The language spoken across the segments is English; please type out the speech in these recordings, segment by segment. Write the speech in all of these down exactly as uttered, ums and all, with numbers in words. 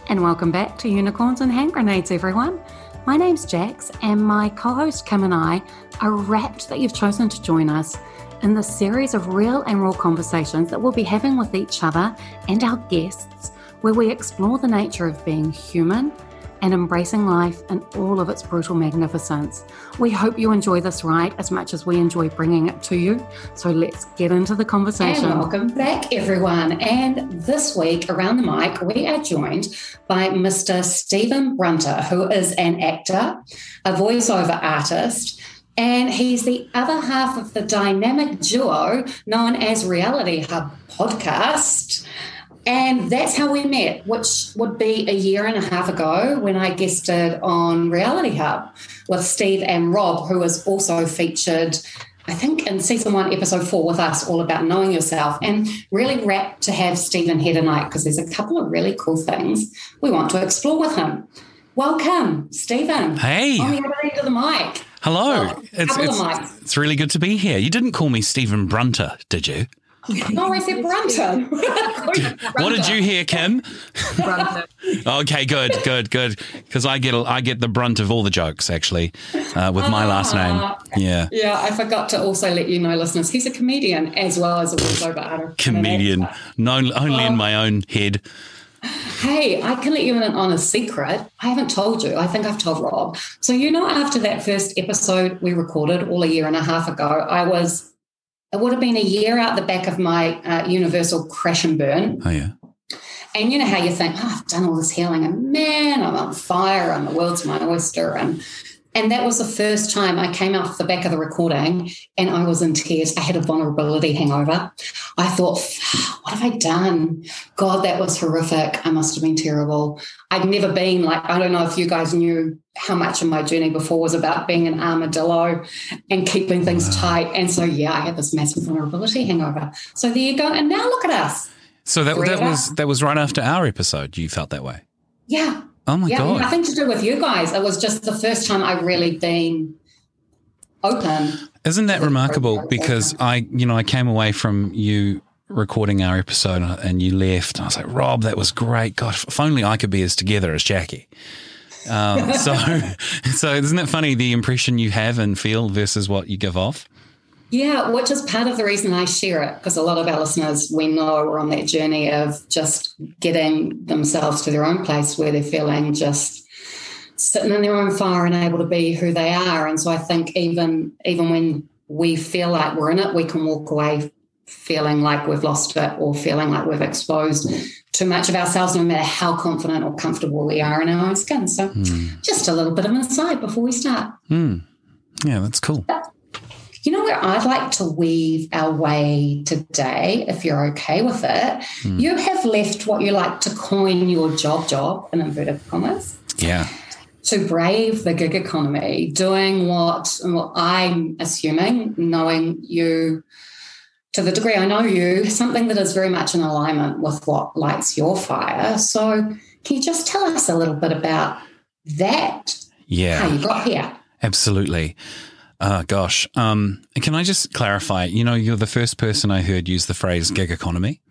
And welcome back to Unicorns and Hand Grenades, everyone. My name's Jax, and my co-host Kim and I are rapt that you've chosen to join us in this series of real and raw conversations that we'll be having with each other and our guests, where we explore the nature of being human and embracing life in all of its brutal magnificence. We hope you enjoy this ride as much as we enjoy bringing it to you. So let's get into the conversation. And welcome back, everyone. And this week around the mic, we are joined by Mister Stephen Brunter, who is an actor, a voiceover artist, and he's the other half of the dynamic duo known as Reality Hub Podcast. And that's how we met, which would be a year and a half ago when I guested on Reality Hub with Steve and Rob, who was also featured, I think, in season one, episode four with us, all about knowing yourself. And really rapt to have Stephen here tonight because there's a couple of really cool things we want to explore with him. Welcome, Stephen. Hey. On the other end of the mic. Hello. Well, it's, it's, it's really good to be here. You didn't call me Stephen Brunter, did you? No, I said Brunter. What did you hear, Kim? Brunter. Okay, good, good, good. Because I get I get the brunt of all the jokes, actually, uh, with my last name. Yeah. Yeah, I forgot to also let you know, listeners, he's a comedian as well as a voiceover artist. Comedian. No, only in my own head. Hey, I can let you in on a secret. I haven't told you. I think I've told Rob. So, you know, after that first episode we recorded all a year and a half ago, I was... It would have been a year out the back of my uh, universal crash and burn. Oh, yeah. And you know how you think, oh, I've done all this healing and, man, I'm on fire and the world's my oyster. And and that was the first time I came off the back of the recording and I was in tears. I had a vulnerability hangover. I thought, what have I done? God, that was horrific. I must have been terrible. I'd never been like, I don't know if you guys knew how much of my journey before was about being an armadillo and keeping things wow. tight. And so, yeah, I had this massive vulnerability hangover. So there you go. And now look at us. So that, that was that was right after our episode you felt that way? Yeah. Oh, my yeah, God. Nothing to do with you guys. It was just the first time I've really been open. Isn't that remarkable? Because I, you know, I came away from you recording our episode and you left. And I was like, Rob, that was great. God, if only I could be as together as Jackie. Um, so, so isn't it funny the impression you have and feel versus what you give off? Yeah, which is part of the reason I share it, because a lot of our listeners, we know, are on that journey of just getting themselves to their own place where they're feeling just sitting in their own fire and able to be who they are. And so I think even even when we feel like we're in it, we can walk away feeling like we've lost it or feeling like we've exposed too much of ourselves, no matter how confident or comfortable we are in our own skin. So mm. just a little bit of insight before we start. Mm. Yeah, that's cool. But, you know where I'd like to weave our way today, if you're okay with it? Mm. You have left what you like to coin your job job, in inverted commas. Yeah. To brave the gig economy, doing what, what I'm assuming, knowing you to the degree I know you, something that is very much in alignment with what lights your fire. So can you just tell us a little bit about that? Yeah. How you got here? Absolutely. Oh, gosh. Um, can I just clarify, you know, you're the first person I heard use the phrase gig economy.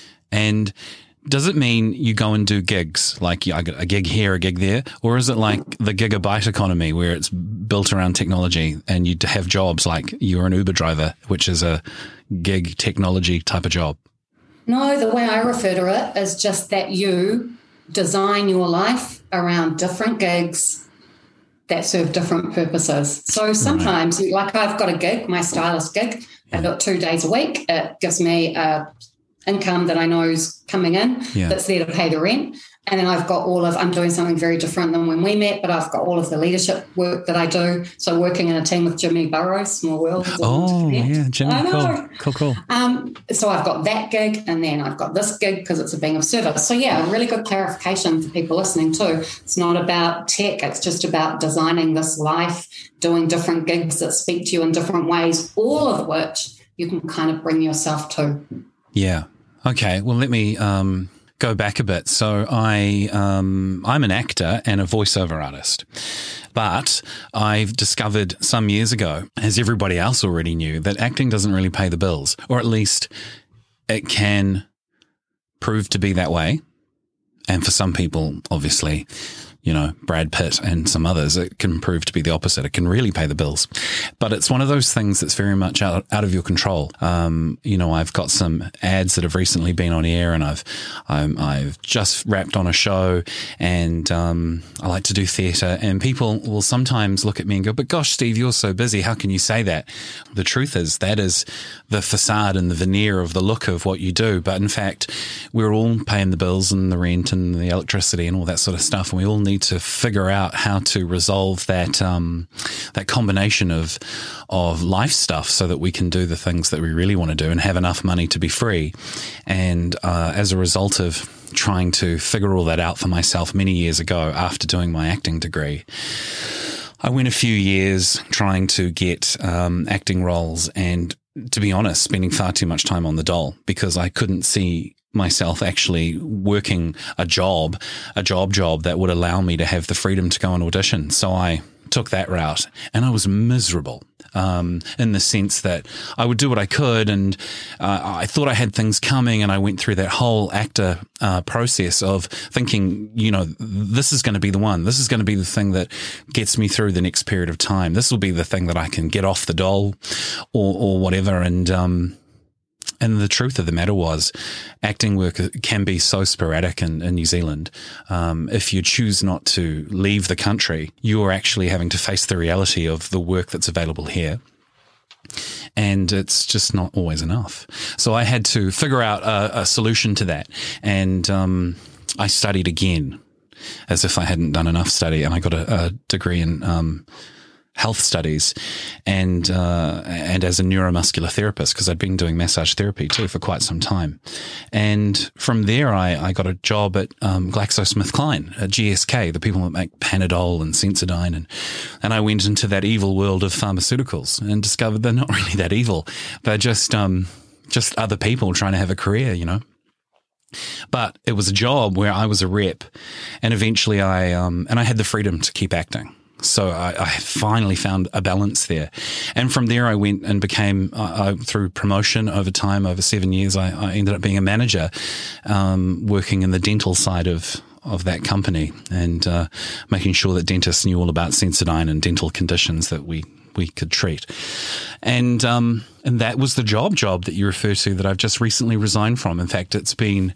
And does it mean you go and do gigs, like I got a gig here, a gig there? Or is it like the gigabyte economy where it's built around technology and you have jobs like you're an Uber driver, which is a gig technology type of job? No, the way I refer to it is just that you design your life around different gigs that serve different purposes. So sometimes, right. like I've got a gig, my stylist gig, yeah. I've got two days a week. It gives me a income that I know is coming in yeah. that's there to pay the rent. And then I've got all of, I'm doing something very different than when we met, but I've got all of the leadership work that I do. So working in a team with Jimmy Burrows, Small World. Oh, yeah, Jimmy, I know. Cool, cool, cool. Um, so I've got that gig and then I've got this gig because it's a being of service. So yeah, a really good clarification for people listening too. It's not about tech. It's just about designing this life, doing different gigs that speak to you in different ways, all of which you can kind of bring yourself to. Yeah. Okay. Well, let me um, go back a bit. So I, um, I'm an actor and a voiceover artist, but I've discovered some years ago, as everybody else already knew, that acting doesn't really pay the bills, or at least it can prove to be that way. And for some people, obviously, you know, Brad Pitt and some others, it can prove to be the opposite. It can really pay the bills. But it's one of those things that's very much out, out of your control. Um, you know, I've got some ads that have recently been on air, and I've I'm, I've just wrapped on a show, and um, I like to do theatre, and people will sometimes look at me and go, but gosh, Steve, you're so busy. How can you say that? The truth is that is the facade and the veneer of the look of what you do. But in fact, we're all paying the bills and the rent and the electricity and all that sort of stuff, and we all need to figure out how to resolve that um, that combination of of life stuff so that we can do the things that we really want to do and have enough money to be free. And uh, as a result of trying to figure all that out for myself many years ago after doing my acting degree, I went a few years trying to get um, acting roles, and to be honest, spending far too much time on the dole because I couldn't see myself actually working a job, a job job that would allow me to have the freedom to go and audition. So I took that route, and I was miserable um, in the sense that I would do what I could, and uh, I thought I had things coming, and I went through that whole actor uh, process of thinking, you know, this is going to be the one. This is going to be the thing that gets me through the next period of time. This will be the thing that I can get off the dole or, or whatever. And, um, And the truth of the matter was, acting work can be so sporadic in, in New Zealand. Um, if you choose not to leave the country, you are actually having to face the reality of the work that's available here. And it's just not always enough. So I had to figure out a, a solution to that. And um, I studied again, as if I hadn't done enough study. And I got a, a degree in um health studies and uh, and as a neuromuscular therapist, because I'd been doing massage therapy too for quite some time. And from there, I, I got a job at um, GlaxoSmithKline, at G S K, the people that make Panadol and Sensodyne. And, and I went into that evil world of pharmaceuticals and discovered they're not really that evil. They're just, um, just other people trying to have a career, you know. But it was a job where I was a rep, and eventually I, um, and I had the freedom to keep acting. So I, I finally found a balance there. And from there I went and became, uh, I, through promotion over time, over seven years, I, I ended up being a manager, um, working in the dental side of, of that company, and uh, making sure that dentists knew all about Sensodyne and dental conditions that we we could treat. And um, and that was the job job that you refer to that I've just recently resigned from. In fact, it's been,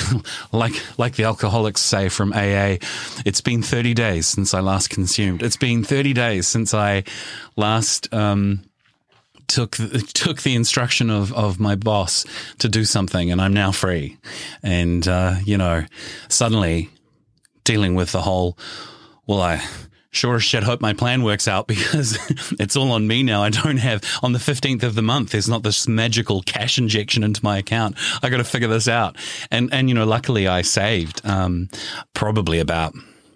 like like the alcoholics say from A A, it's been thirty days since I last consumed. It's been thirty days since I last um, took took the instruction of, of my boss to do something, and I'm now free. And, uh, you know, suddenly dealing with the whole, well, I... sure as shit hope my plan works out, because it's all on me now. I don't have, on the fifteenth of the month, there's not this magical cash injection into my account. I got to figure this out. And, and, you know, luckily I saved, um, probably about,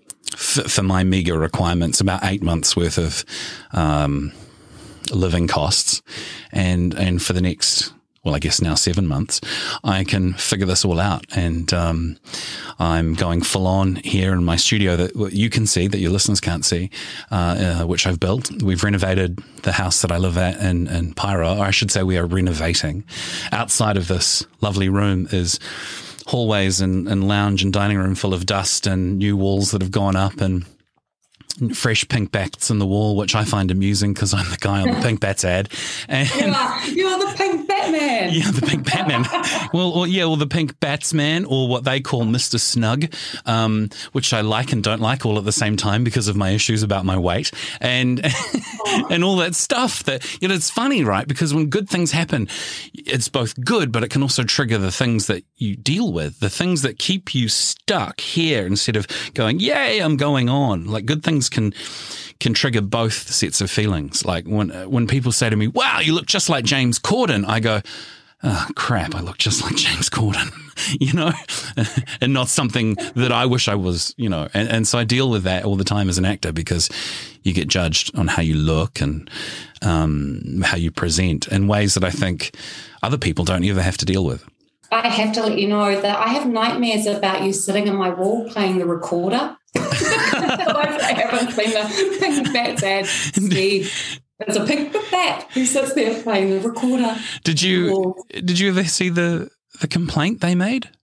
f- for my meager requirements, about eight months worth of, um, living costs. And, and for the next, well, I guess now seven months, I can figure this all out. And um, I'm going full on here in my studio that you can see, that your listeners can't see, uh, uh, which I've built. We've renovated the house that I live at in, in Paeroa, or I should say we are renovating. Outside of this lovely room is hallways and, and lounge and dining room full of dust and new walls that have gone up, and fresh pink bats in the wall, which I find amusing because I'm the guy on the pink bats ad. And you are, you are the pink Batman. Yeah, the pink Batman. well, well, yeah, well, the pink Batsman, or what they call Mister Snug, um, which I like and don't like all at the same time because of my issues about my weight and oh. and all that stuff. That, you know, it's funny, right? Because when good things happen, it's both good, but it can also trigger the things that you deal with, the things that keep you stuck here instead of going, yay, I'm going on. Like, good things can can trigger both sets of feelings. Like when when people say to me, wow, you look just like James Corden, I go, oh, crap, I look just like James Corden, you know, and not something that I wish I was, you know. And, and so I deal with that all the time as an actor, because you get judged on how you look and um, how you present in ways that I think other people don't ever have to deal with. I have to let you know that I have nightmares about you sitting on my wall playing the recorder. I haven't seen the pink bats ad, Steve. There's a pink bat who sits there playing the recorder. Did you did you ever see the the complaint they made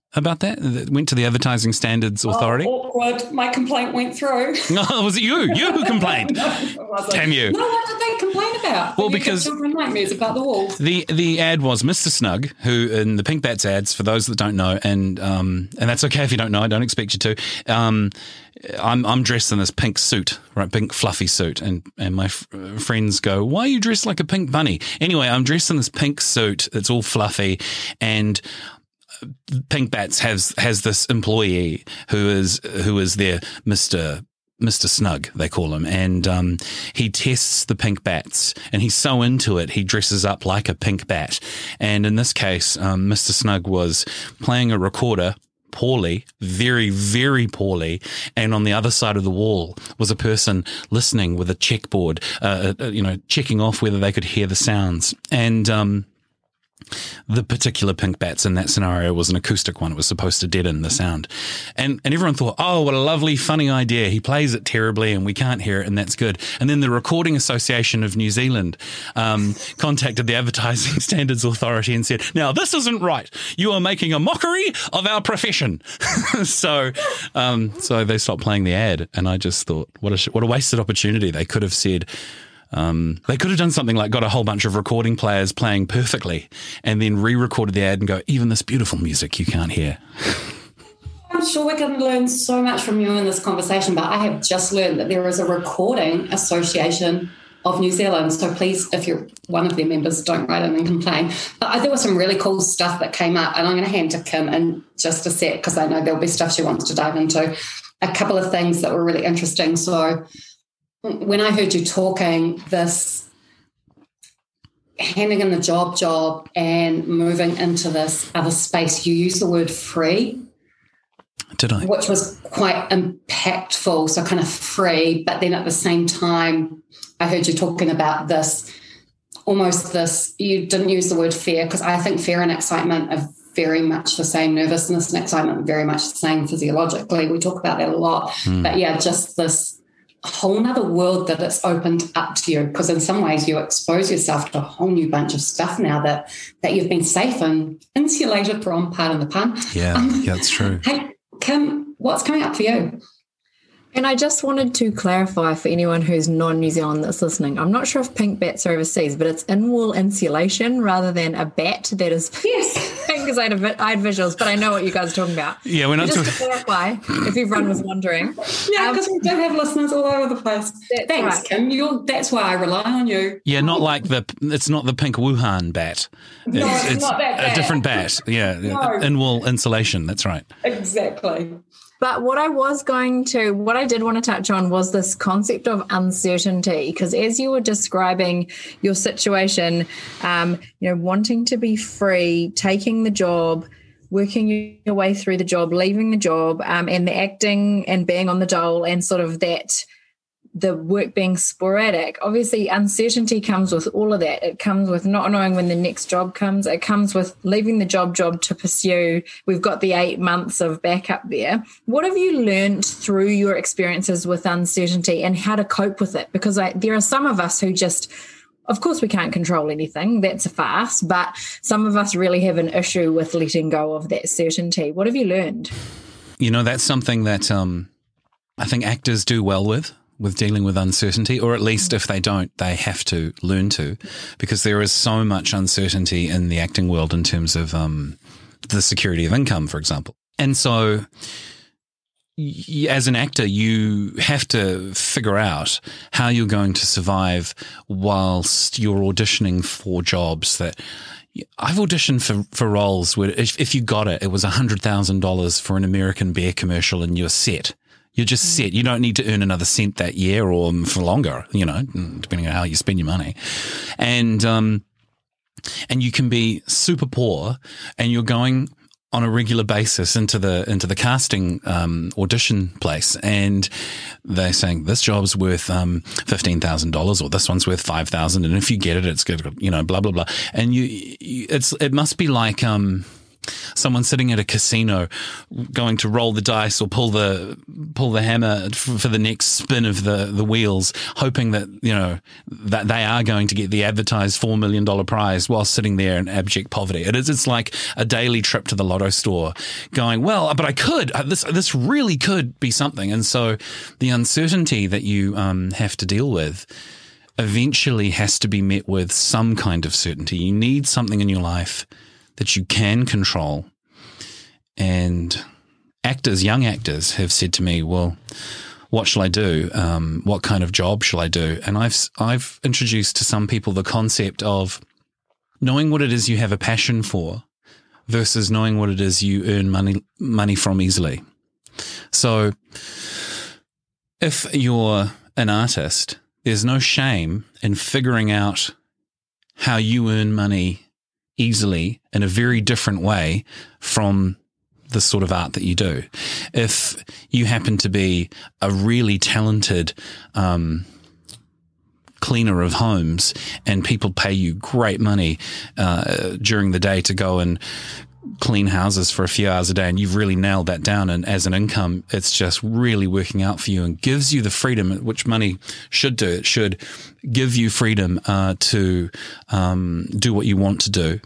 about that? That went to the Advertising Standards Authority? Oh, awkward. My complaint went through. Oh, was it you? You who complained? No, it wasn't. Damn you. No, what did they complain about? Well, Did you because- give children nightmares about the walls. The the ad was Mister Snug, who in the Pink Bats ads, for those that don't know, and um, and that's okay if you don't know, I don't expect you to. Um, I'm I'm dressed in this pink suit, right, pink fluffy suit, and and my f- friends go, "Why are you dressed like a pink bunny?" Anyway, I'm dressed in this pink suit. It's all fluffy, and Pink Bats has has this employee who is who is their Mister Mister Snug, they call him, and um, he tests the pink bats, and he's so into it, he dresses up like a pink bat. And in this case, um, Mister Snug was playing a recorder poorly, very, very poorly, and on the other side of the wall was a person listening with a checkboard, uh, uh, you know, checking off whether they could hear the sounds. And um, the particular pink bats in that scenario was an acoustic one. It was supposed to deaden the sound. And and everyone thought, oh, what a lovely, funny idea. He plays it terribly and we can't hear it, and that's good. And then the Recording Association of New Zealand um, contacted the Advertising Standards Authority and said, now, this isn't right. You are making a mockery of our profession. so um, so they stopped playing the ad, and I just thought, what a, what a wasted opportunity. They could have said, Um, they could have done something like got a whole bunch of recording players playing perfectly and then re-recorded the ad and go, even this beautiful music you can't hear. I'm sure we can learn so much from you in this conversation, but I have just learned that there is a Recording Association of New Zealand. So please, if you're one of their members, don't write in and complain. But there was some really cool stuff that came up, and I'm going to hand to Kim in just a sec because I know there'll be stuff she wants to dive into. A couple of things that were really interesting. So when I heard you talking, this handing in the job job and moving into this other space, you used the word free. Did I? Which was quite impactful, so kind of free, but then at the same time, I heard you talking about this, almost this, you didn't use the word fear, because I think fear and excitement are very much the same. Nervousness and excitement are very much the same physiologically. We talk about that a lot. Mm. But yeah, just this whole nother world that it's opened up to you, because in some ways you expose yourself to a whole new bunch of stuff now that that you've been safe and insulated from, pardon the pun. Yeah, um, yeah, that's true. Hey, Kim, what's coming up for you? And I just wanted to clarify for anyone who's non-New Zealand that's listening, I'm not sure if pink bats are overseas, but it's in-wall insulation rather than a bat that is yes. pink, because I had, a, I had visuals, but I know what you guys are talking about. Yeah, we're not just talking. to clarify, if everyone was wondering. Yeah, because um, we do have listeners all over the place. Thanks, right. Kim. You're, that's why I rely on you. Yeah, not like the, it's not the pink Wuhan bat. It's, no, it's, it's not that bat. A different bat. Yeah, no. in-wall insulation. That's right. Exactly. But what I was going to, what I did want to touch on was this concept of uncertainty, because as you were describing your situation, um, you know, wanting to be free, taking the job, working your way through the job, leaving the job, um, and the acting and being on the dole, and sort of that, the work being sporadic. Obviously, uncertainty comes with all of that. It comes with not knowing when the next job comes. It comes with leaving the job job to pursue. We've got the eight months of backup there. What have you learned through your experiences with uncertainty and how to cope with it? Because I, there are some of us who just, of course, we can't control anything. That's a farce. But some of us really have an issue with letting go of that certainty. What have you learned? You know, that's something that um, I think actors do well with. with dealing with uncertainty, or at least if they don't, they have to learn to, because there is so much uncertainty in the acting world in terms of um, the security of income, for example. And so y- as an actor, you have to figure out how you're going to survive whilst you're auditioning for jobs that I've auditioned for, for roles where if, if you got it, it was one hundred thousand dollars for an American Beer commercial and you're set. You're just set. You don't need to earn another cent that year or for longer, you know, depending on how you spend your money. And um, and you can be super poor and you're going on a regular basis into the into the casting um, audition place, and they're saying this job's worth um, fifteen thousand dollars, or this one's worth five thousand, and if you get it, it's good, you know, blah blah blah. And you, you it's it must be like um. someone sitting at a casino going to roll the dice or pull the pull the hammer for the next spin of the, the wheels, hoping that, you know, that they are going to get the advertised four million dollars prize while sitting there in abject poverty. It is, it's like a daily trip to the lotto store going, well, but I could, this, this really could be something. And so the uncertainty that you um, have to deal with eventually has to be met with some kind of certainty. You need something in your life that you can control. And actors, young actors have said to me, well, what shall I do? Um, what kind of job shall I do? And I've, I've introduced to some people the concept of knowing what it is you have a passion for versus knowing what it is you earn money, money from easily. So if you're an artist, there's no shame in figuring out how you earn money easily in a very different way from the sort of art that you do. If you happen to be a really talented um, cleaner of homes and people pay you great money uh, during the day to go and clean houses for a few hours a day, and you've really nailed that down, and as an income it's just really working out for you and gives you the freedom which money should do. It should give you freedom uh, to um, do what you want to do.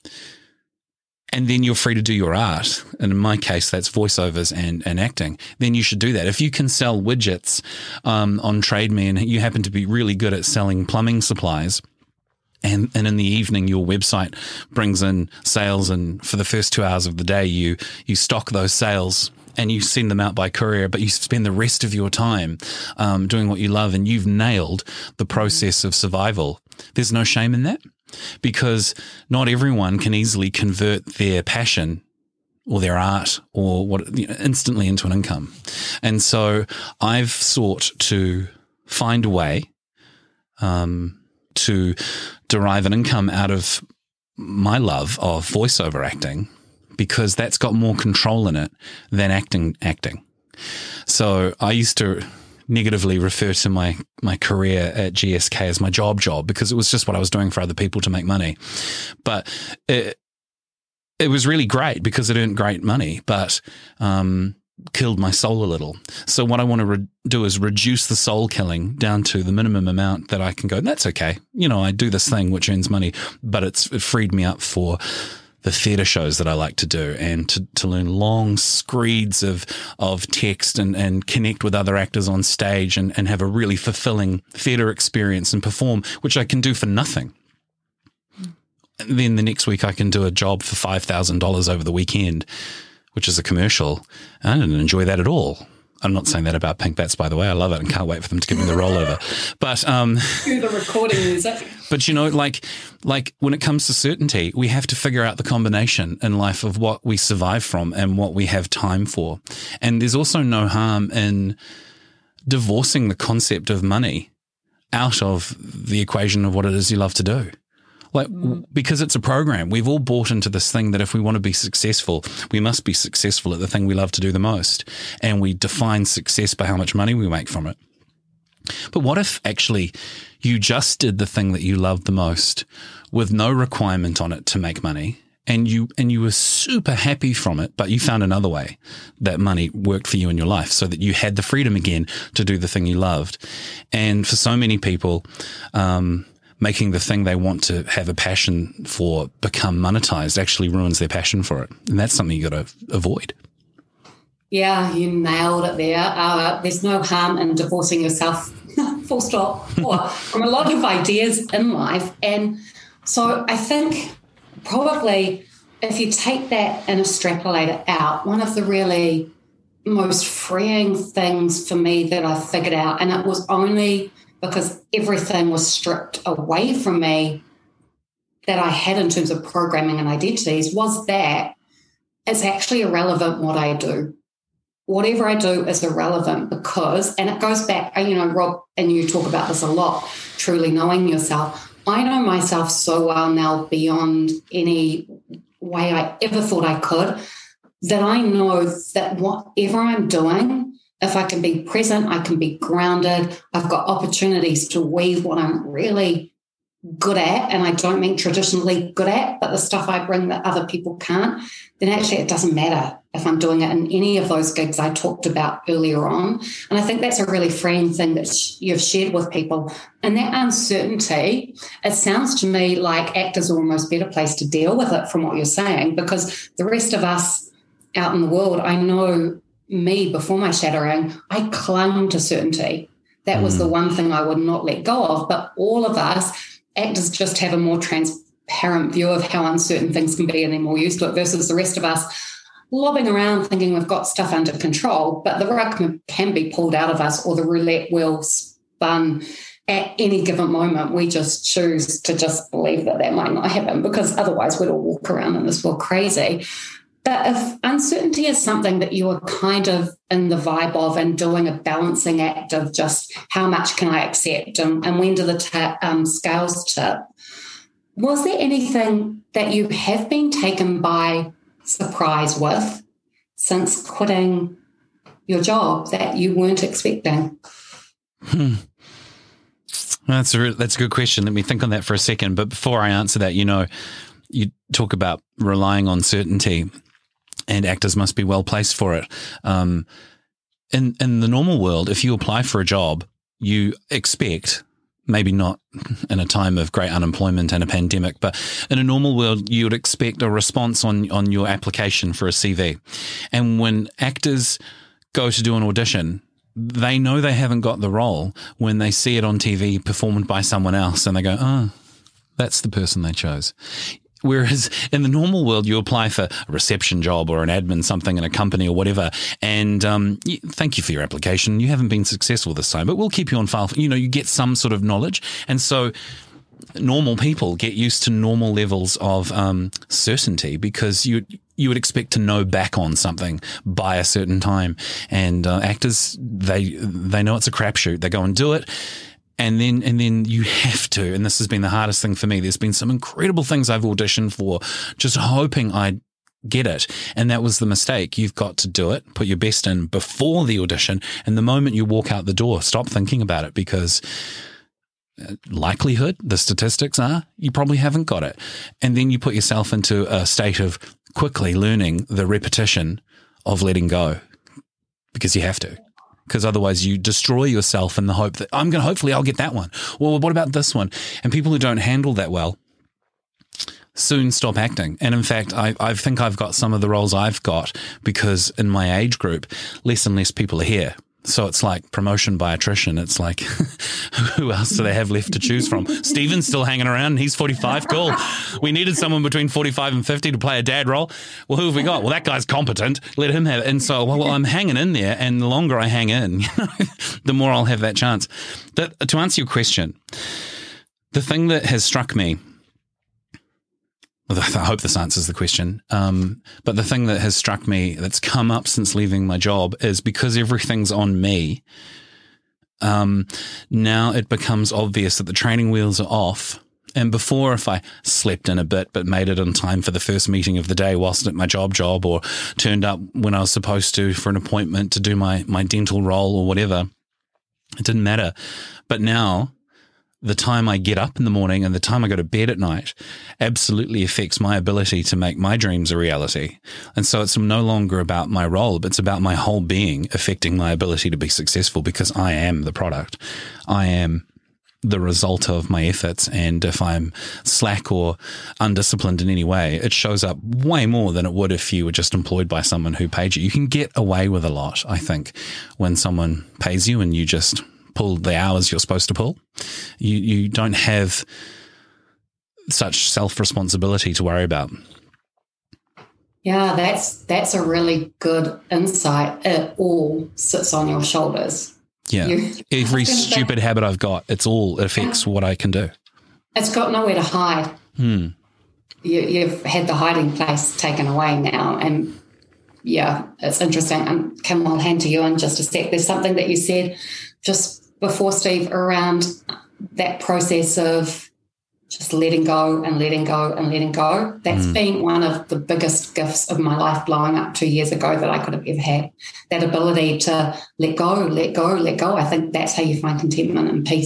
And then you're free to do your art. And in my case, that's voiceovers and, and acting. Then you should do that. If you can sell widgets um, on Trade Me and you happen to be really good at selling plumbing supplies, and, and in the evening your website brings in sales, and for the first two hours of the day you you stock those sales and you send them out by courier, but you spend the rest of your time um, doing what you love, and you've nailed the process of survival. There's no shame in that. Because not everyone can easily convert their passion or their art or what you know, instantly into an income. And so I've sought to find a way um, to derive an income out of my love of voiceover acting, because that's got more control in it than acting acting. So I used to negatively refer to my, my career at G S K as my job job, because it was just what I was doing for other people to make money. But it, it was really great because it earned great money, but um, killed my soul a little. So what I want to re- do is reduce the soul killing down to the minimum amount that I can go, that's okay. You know, I do this thing which earns money, but it's it freed me up for the theatre shows that I like to do, and to, to learn long screeds of of text and, and connect with other actors on stage and, and have a really fulfilling theatre experience and perform, which I can do for nothing. And then the next week I can do a job for five thousand dollars over the weekend, which is a commercial. I didn't enjoy that at all. I'm not saying that about Pink Bats, by the way. I love it and can't wait for them to give me the rollover. But um, the recording music. But you know, like like when it comes to certainty, we have to figure out the combination in life of what we survive from and what we have time for. And there's also no harm in divorcing the concept of money out of the equation of what it is you love to do. Like, mm. because it's a program. We've all bought into this thing that if we want to be successful, we must be successful at the thing we love to do the most. And we define success by how much money we make from it. But what if actually you just did the thing that you loved the most with no requirement on it to make money, and you and you were super happy from it, but you found another way that money worked for you in your life so that you had the freedom again to do the thing you loved. And for so many people, um, making the thing they want to have a passion for become monetized actually ruins their passion for it. And that's something you got to avoid. Yeah, you nailed it there. Uh, there's no harm in divorcing yourself, full stop, or from a lot of ideas in life. And so I think probably if you take that and extrapolate it out, one of the really most freeing things for me that I figured out, and it was only because everything was stripped away from me that I had in terms of programming and identities, was that it's actually irrelevant what I do. Whatever I do is irrelevant because, and it goes back, you know, Rob, and you talk about this a lot, truly knowing yourself. I know myself so well now beyond any way I ever thought I could, that I know that whatever I'm doing, if I can be present, I can be grounded. I've got opportunities to weave what I'm really good at, and I don't mean traditionally good at, but the stuff I bring that other people can't, then actually it doesn't matter if I'm doing it in any of those gigs I talked about earlier on. And I think that's a really freeing thing that you've shared with people. And that uncertainty, it sounds to me like actors are almost better placed to deal with it from what you're saying, because the rest of us out in the world, I know me before my shattering, I clung to certainty. That was mm. the one thing I would not let go of. But all of us, actors just have a more transparent view of how uncertain things can be, and they're more used to it, versus the rest of us lobbing around thinking we've got stuff under control, but the rug can be pulled out of us, or the roulette wheel spun at any given moment. We just choose to just believe that that might not happen, because otherwise we'd all walk around in this world crazy. But if uncertainty is something that you are kind of in the vibe of and doing a balancing act of just how much can I accept and, and when do the ta- um, scales tip, was there anything that you have been taken by surprise with since quitting your job that you weren't expecting? Hmm. That's a, that's a good question. Let me think on that for a second. But before I answer that, you know, you talk about relying on certainty, and actors must be well placed for it. Um, in in the normal world, if you apply for a job, you expect, maybe not in a time of great unemployment and a pandemic, but in a normal world, you would expect a response on, on your application for a C V. And when actors go to do an audition, they know they haven't got the role when they see it on T V performed by someone else, and they go, oh, that's the person they chose. Whereas in the normal world, you apply for a reception job or an admin something in a company or whatever, and um, you, thank you for your application. You haven't been successful this time, but we'll keep you on file. For, you know, you get some sort of knowledge. And so normal people get used to normal levels of um, certainty, because you you would expect to know back on something by a certain time. And uh, actors, they they know it's a crapshoot. They go and do it. And then and then you have to, and this has been the hardest thing for me. There's been some incredible things I've auditioned for, just hoping I'd get it. And that was the mistake. You've got to do it, put your best in before the audition. And the moment you walk out the door, stop thinking about it, because likelihood, the statistics are, you probably haven't got it. And then you put yourself into a state of quickly learning the repetition of letting go, because you have to. Because otherwise you destroy yourself in the hope that I'm going to, hopefully I'll get that one. Well, what about this one? And people who don't handle that well soon stop acting. And in fact, I, I think I've got some of the roles I've got because in my age group, less and less people are here. So it's like promotion by attrition. It's like, who else do they have left to choose from? Steven's still hanging around. He's forty-five. Cool. We needed someone between forty-five and fifty to play a dad role. Well, who have we got? Well, that guy's competent. Let him have it. And so, well, I'm hanging in there. And the longer I hang in, you know, the more I'll have that chance. But to answer your question, the thing that has struck me, I hope this answers the question. Um, but the thing that has struck me that's come up since leaving my job is because everything's on me. Um, now it becomes obvious that the training wheels are off. And before, if I slept in a bit but made it on time for the first meeting of the day whilst at my job job, or turned up when I was supposed to for an appointment to do my, my dental role or whatever, it didn't matter. But now, the time I get up in the morning and the time I go to bed at night absolutely affects my ability to make my dreams a reality. And so it's no longer about my role, but it's about my whole being affecting my ability to be successful, because I am the product. I am the result of my efforts. And if I'm slack or undisciplined in any way, it shows up way more than it would if you were just employed by someone who paid you. You can get away with a lot, I think, when someone pays you and you just pull the hours you're supposed to pull. You you don't have such self-responsibility to worry about. Yeah, that's that's a really good insight. It all sits on your shoulders. Yeah. You, Every stupid say, habit I've got, it's all, it affects what I can do. It's got nowhere to hide. Hmm. You, you've had the hiding place taken away now. And yeah, it's interesting. And Kim, I'll hand to you in just a sec. There's something that you said just before, Steve, around that process of just letting go and letting go and letting go. That's mm. been one of the biggest gifts of my life blowing up two years ago that I could have ever had. That ability to let go, let go, let go. I think that's how you find contentment and peace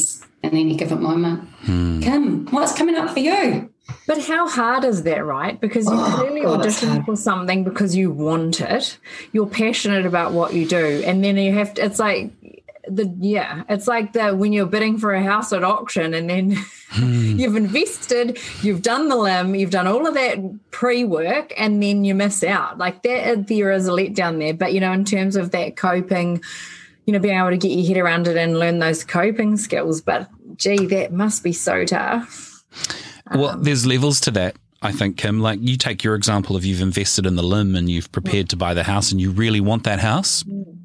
in any given moment. Hmm. Kim, what's coming up for you? But how hard is that, right? Because you Oh, clearly God, audition for something because you want it. You're passionate about what you do. And then you have to, it's like, the yeah, it's like the when you're bidding for a house at auction and then hmm. you've invested, you've done the limb, you've done all of that pre-work, and then you miss out. Like that, there is a letdown there. But, you know, in terms of that coping, you know, being able to get your head around it and learn those coping skills. But, gee, that must be so tough. Well, Um, there's levels to that, I think, Kim. Like you take your example of you've invested in the limb and you've prepared to buy the house and you really want that house.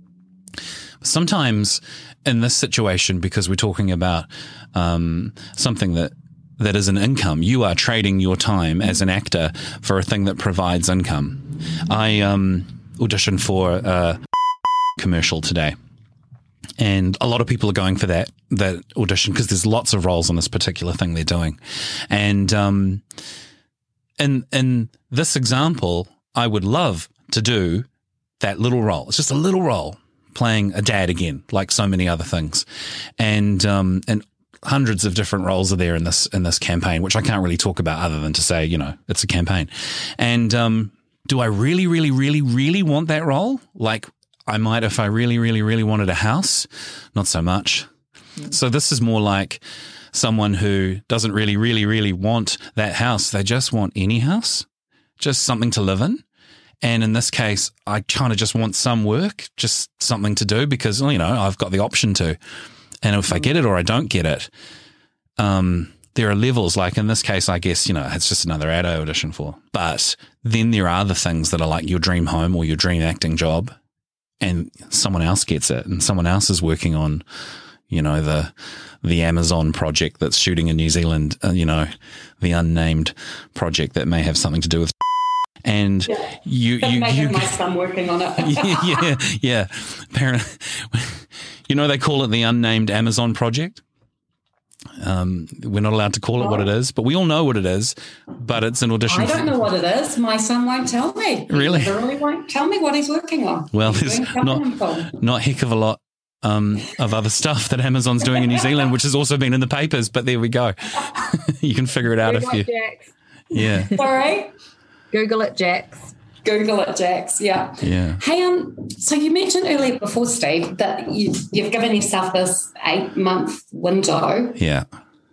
Sometimes in this situation, because we're talking about um, something that that is an income, you are trading your time as an actor for a thing that provides income. I um, auditioned for a commercial today. And a lot of people are going for that that audition because there's lots of roles on this particular thing they're doing. And um, in in this example, I would love to do that little role. It's just a little role, playing a dad again, like so many other things. And um, and hundreds of different roles are there in this in this campaign, which I can't really talk about other than to say, you know, it's a campaign. And um, do I really, really, really, really want that role? Like, I might if I really, really, really wanted a house. Not so much. So this is more like someone who doesn't really, really, really want that house. They just want any house, just something to live in. And in this case, I kind of just want some work, just something to do because, you know, I've got the option to. And if I get it or I don't get it, um, there are levels. Like in this case, I guess, you know, it's just another ad I audition for. But then there are the things that are like your dream home or your dream acting job. And someone else gets it, and someone else is working on, you know, the the Amazon project that's shooting in New Zealand, uh, you know, the unnamed project that may have something to do with. And yeah. you, you, Megan, you, my son working on it. yeah, yeah, yeah. Apparently, you know, they call it the unnamed Amazon project. Um, we're not allowed to call it what it is, but we all know what it is. But it's an audition. I don't know what it is. My son won't tell me. Really? He literally won't tell me what he's working on. Well, he's there's not not heck of a lot um, of other stuff that Amazon's doing in New Zealand, which has also been in the papers. But there we go. You can figure it out if you. Jax. Yeah. Sorry. Google it, Jax. Google it, Jax. Yeah. Yeah. Hey, um. So you mentioned earlier before, Steve, that you, you've given yourself this eight-month window. Yeah.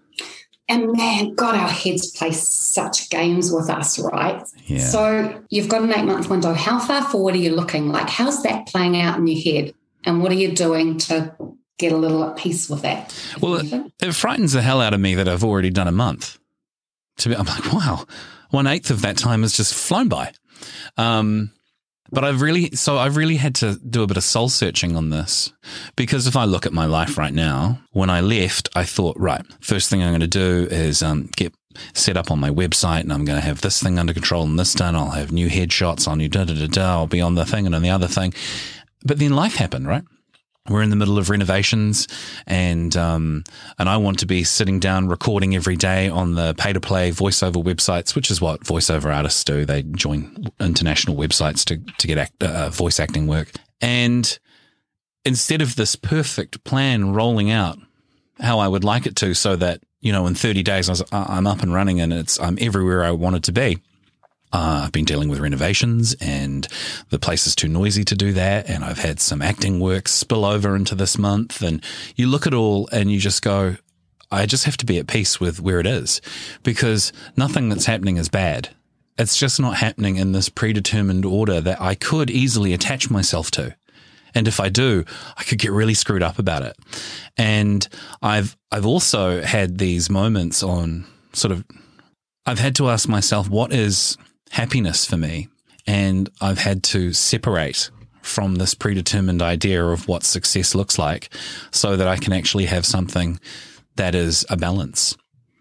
And man, God, our heads play such games with us, right? Yeah. So you've got an eight-month window. How far forward are you looking? Like, how's that playing out in your head? And what are you doing to get a little at peace with that? Well, it, it frightens the hell out of me that I've already done a month. To be, I'm like, wow, one eighth of that time has just flown by. Um, but I've really, so I've really had to do a bit of soul searching on this, because if I look at my life right now, when I left, I thought, right, first thing I'm going to do is um, get set up on my website, and I'm going to have this thing under control and this done. I'll have new headshots, I'll new da da da da. I'll be on the thing and on the other thing. But then life happened, right? We're in the middle of renovations, and um, and I want to be sitting down recording every day on the pay-to-play voiceover websites, which is what voiceover artists do. They join international websites to to get act, uh, voice acting work. And instead of this perfect plan rolling out how I would like it to, so that, you know, in thirty days I was, I'm up and running and it's I'm everywhere I wanted to be. Uh, I've been dealing with renovations, and the place is too noisy to do that. And I've had some acting work spill over into this month. And you look at all and you just go, I just have to be at peace with where it is, because nothing that's happening is bad. It's just not happening in this predetermined order that I could easily attach myself to. And if I do, I could get really screwed up about it. And I've, I've also had these moments on sort of, I've had to ask myself, what is happiness for me? And I've had to separate from this predetermined idea of what success looks like, so that I can actually have something that is a balance.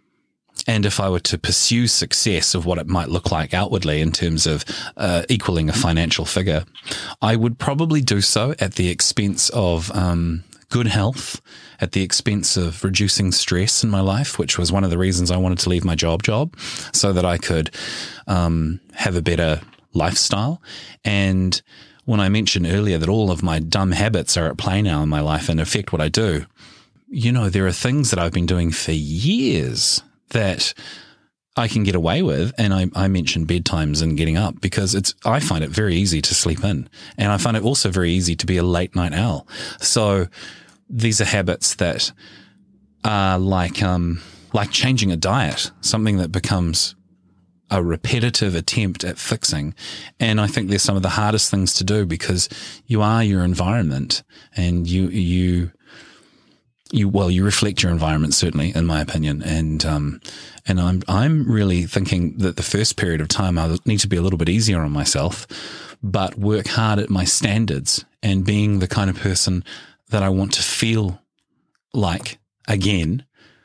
And if I were to pursue success of what it might look like outwardly in terms of uh, equaling a financial figure, I would probably do so at the expense of um, good health, at the expense of reducing stress in my life, which was one of the reasons I wanted to leave my job job, so that I could um, have a better lifestyle. And when I mentioned earlier that all of my dumb habits are at play now in my life and affect what I do, you know, there are things that I've been doing for years that I can get away with. And I, I mentioned bedtimes and getting up because it's, I find it very easy to sleep in. And I find it also very easy to be a late night owl. So these are habits that are like, um, like changing a diet, something that becomes a repetitive attempt at fixing. And I think they're some of the hardest things to do because you are your environment and you, you, you, well, you reflect your environment, certainly, in my opinion. And, um, and I'm, I'm really thinking that the first period of time I need to be a little bit easier on myself, but work hard at my standards and being the kind of person that I want to feel like again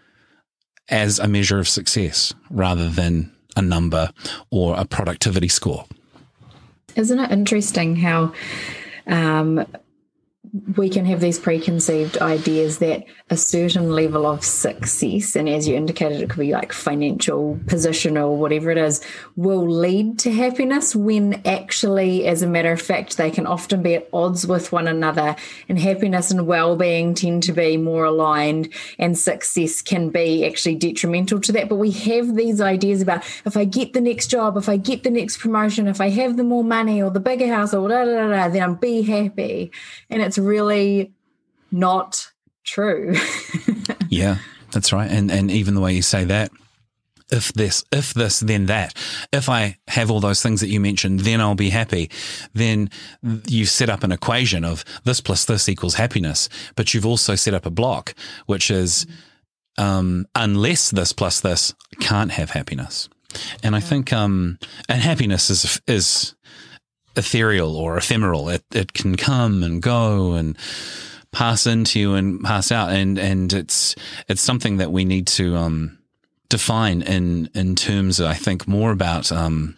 as a measure of success rather than a number or a productivity score. Isn't it interesting how um, we can have these preconceived ideas that a certain level of success, and as you indicated, it could be like financial, positional, whatever it is, will lead to happiness when actually, as a matter of fact, they can often be at odds with one another, and happiness and well-being tend to be more aligned, and success can be actually detrimental to that. But we have these ideas about if I get the next job, if I get the next promotion, if I have the more money or the bigger house or da da da, da then I'll be happy. And it's really not true. Yeah, that's right. And and even the way you say that, if this, if this, then that. If I have all those things that you mentioned, then I'll be happy. Then you set up an equation of this plus this equals happiness. But you've also set up a block, which is um, unless this plus this, can't have happiness. And I think, um, and happiness is is ethereal or ephemeral. It it can come and go and pass into you and pass out, and and it's it's something that we need to um, define in in terms of, I think, more about. Um,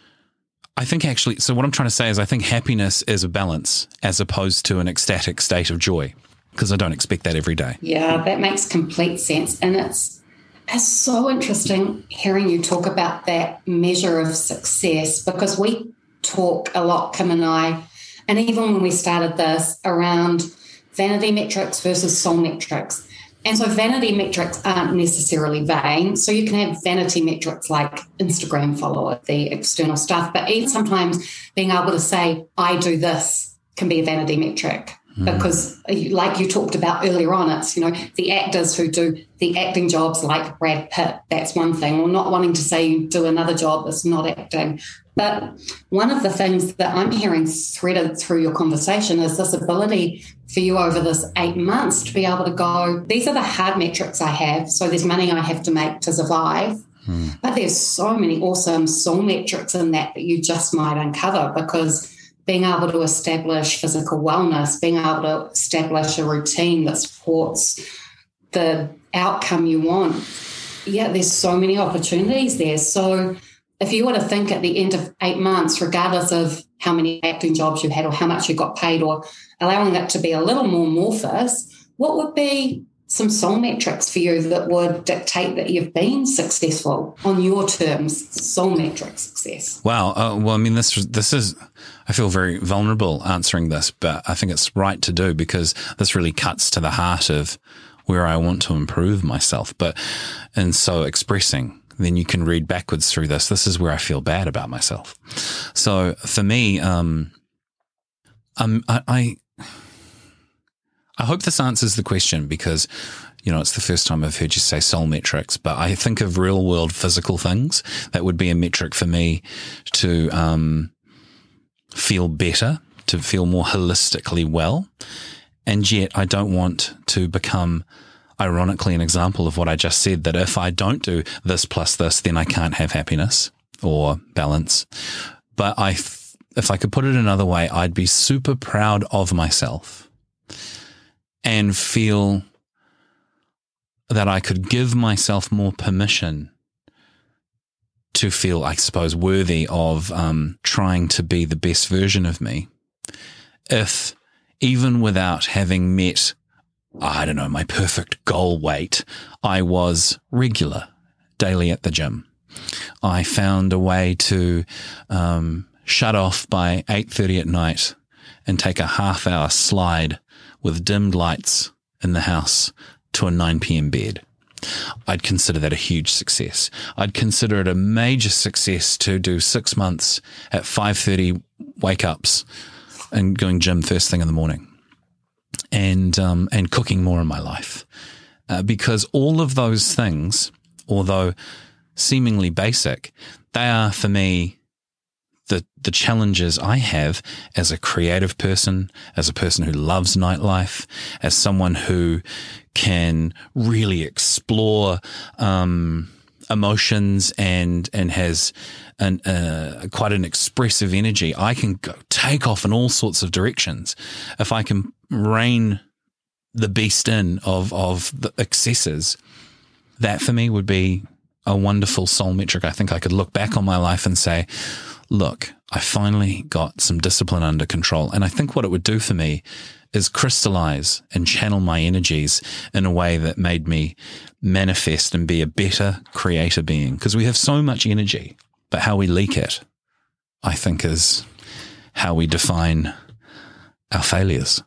I think actually, so what I'm trying to say is, I think happiness is a balance as opposed to an ecstatic state of joy, because I don't expect that every day. Yeah, that makes complete sense, and it's it's so interesting hearing you talk about that measure of success, because we talk a lot, Kim and I, and even when we started this, around vanity metrics versus soul metrics. And so vanity metrics aren't necessarily vain. So you can have vanity metrics like Instagram followers, the external stuff, but even sometimes being able to say, I do this, can be a vanity metric. Mm. Because like you talked about earlier on, it's, you know, the actors who do the acting jobs like Brad Pitt, that's one thing, or not wanting to say you do another job that's not acting. But one of the things that I'm hearing threaded through your conversation is this ability for you over this eight months to be able to go, these are the hard metrics I have. So there's money I have to make to survive. Hmm. But there's so many awesome soul metrics in that that you just might uncover, because being able to establish physical wellness, being able to establish a routine that supports the outcome you want. Yeah, there's so many opportunities there. So if you were to think at the end of eight months, regardless of how many acting jobs you had or how much you got paid, or allowing it to be a little more amorphous, what would be some soul metrics for you that would dictate that you've been successful on your terms, soul metric success? Wow. Uh, well, I mean, this this is, I feel very vulnerable answering this, but I think it's right to do, because this really cuts to the heart of where I want to improve myself. But, and so expressing, then you can read backwards through this. This is where I feel bad about myself. So for me, um, um, I, I, I hope this answers the question, because, you know, it's the first time I've heard you say soul metrics, but I think of real world physical things that would be a metric for me to, um, feel better, to feel more holistically well. And yet I don't want to become, ironically, an example of what I just said, that if I don't do this plus this, then I can't have happiness or balance. But I, if I could put it another way, I'd be super proud of myself and feel that I could give myself more permission to feel, I suppose, worthy of um, trying to be the best version of me, if even without having met, I don't know, my perfect goal weight, I was regular, daily at the gym. I found a way to um, shut off by eight thirty at night and take a half hour slide with dimmed lights in the house to a nine p.m. bed. I'd consider that a huge success. I'd consider it a major success to do six months at five thirty wake-ups and going gym first thing in the morning, and um, and cooking more in my life. Uh, because all of those things, although seemingly basic, they are for me the the challenges I have as a creative person, as a person who loves nightlife, as someone who can really explore um, emotions and and has an, uh, quite an expressive energy. I can go take off in all sorts of directions if I can rein the beast in of of the excesses. That for me would be a wonderful soul metric. I think I could look back on my life and say, look, I finally got some discipline under control. And I think what it would do for me is crystallize and channel my energies in a way that made me manifest and be a better creator being. Because we have so much energy, but how we leak it, I think, is how we define our failures.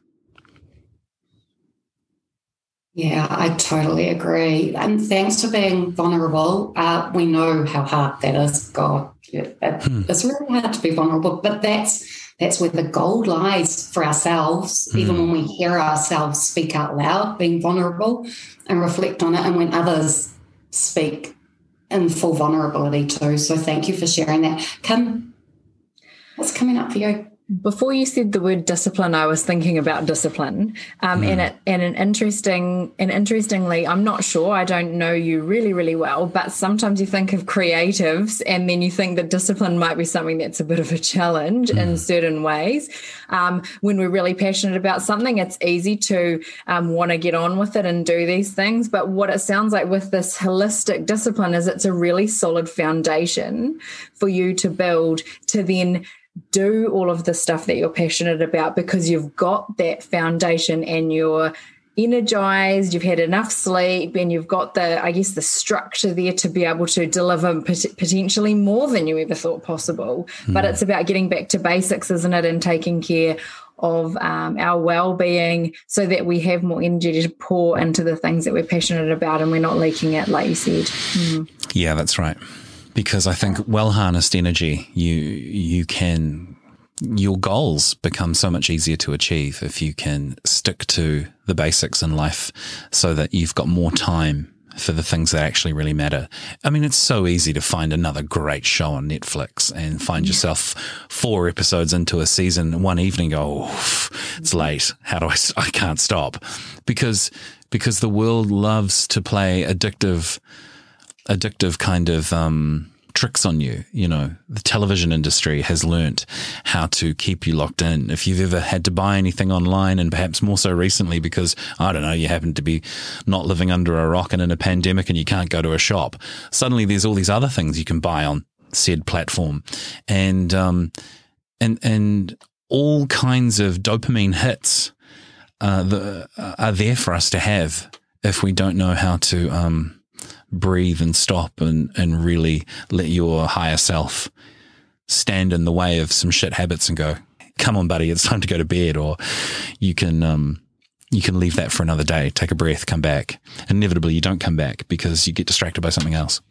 Yeah, I totally agree. And thanks for being vulnerable. Uh, we know how hard that is. God, it, hmm. it's really hard to be vulnerable, but that's that's where the gold lies for ourselves, hmm. even when we hear ourselves speak out loud, being vulnerable and reflect on it, and when others speak in full vulnerability too. So thank you for sharing that. Kim, what's coming up for you? Before you said the word discipline, I was thinking about discipline, um, mm. and it and an interesting and interestingly, I'm not sure. I don't know you really, really well, but sometimes you think of creatives, and then you think that discipline might be something that's a bit of a challenge mm. in certain ways. Um, when we're really passionate about something, it's easy to um, want to get on with it and do these things. But what it sounds like with this holistic discipline is it's a really solid foundation for you to build to then do all of the stuff that you're passionate about, because you've got that foundation and you're energized, you've had enough sleep, and you've got the, I guess, the structure there to be able to deliver pot- potentially more than you ever thought possible. Mm. But it's about getting back to basics, isn't it, and taking care of um, our well-being so that we have more energy to pour into the things that we're passionate about and we're not leaking it, like you said. Mm. Yeah, that's right. Because I think well-harnessed energy, you you can, your goals become so much easier to achieve if you can stick to the basics in life so that you've got more time for the things that actually really matter. I mean, it's so easy to find another great show on Netflix and find yeah. yourself four episodes into a season one evening, go, oh, it's late. How do I, I can't stop. Because, because the world loves to play addictive addictive kind of um, tricks on you. You know, the television industry has learnt how to keep you locked in. If you've ever had to buy anything online, and perhaps more so recently because, I don't know, you happen to be not living under a rock and in a pandemic and you can't go to a shop, suddenly there's all these other things you can buy on said platform. And, um, and, and all kinds of dopamine hits uh, the, uh, are there for us to have if we don't know how to, um, breathe and stop and, and really let your higher self stand in the way of some shit habits and go, come on, buddy, it's time to go to bed. Or you can, um, you can leave that for another day, take a breath, come back. Inevitably, you don't come back because you get distracted by something else.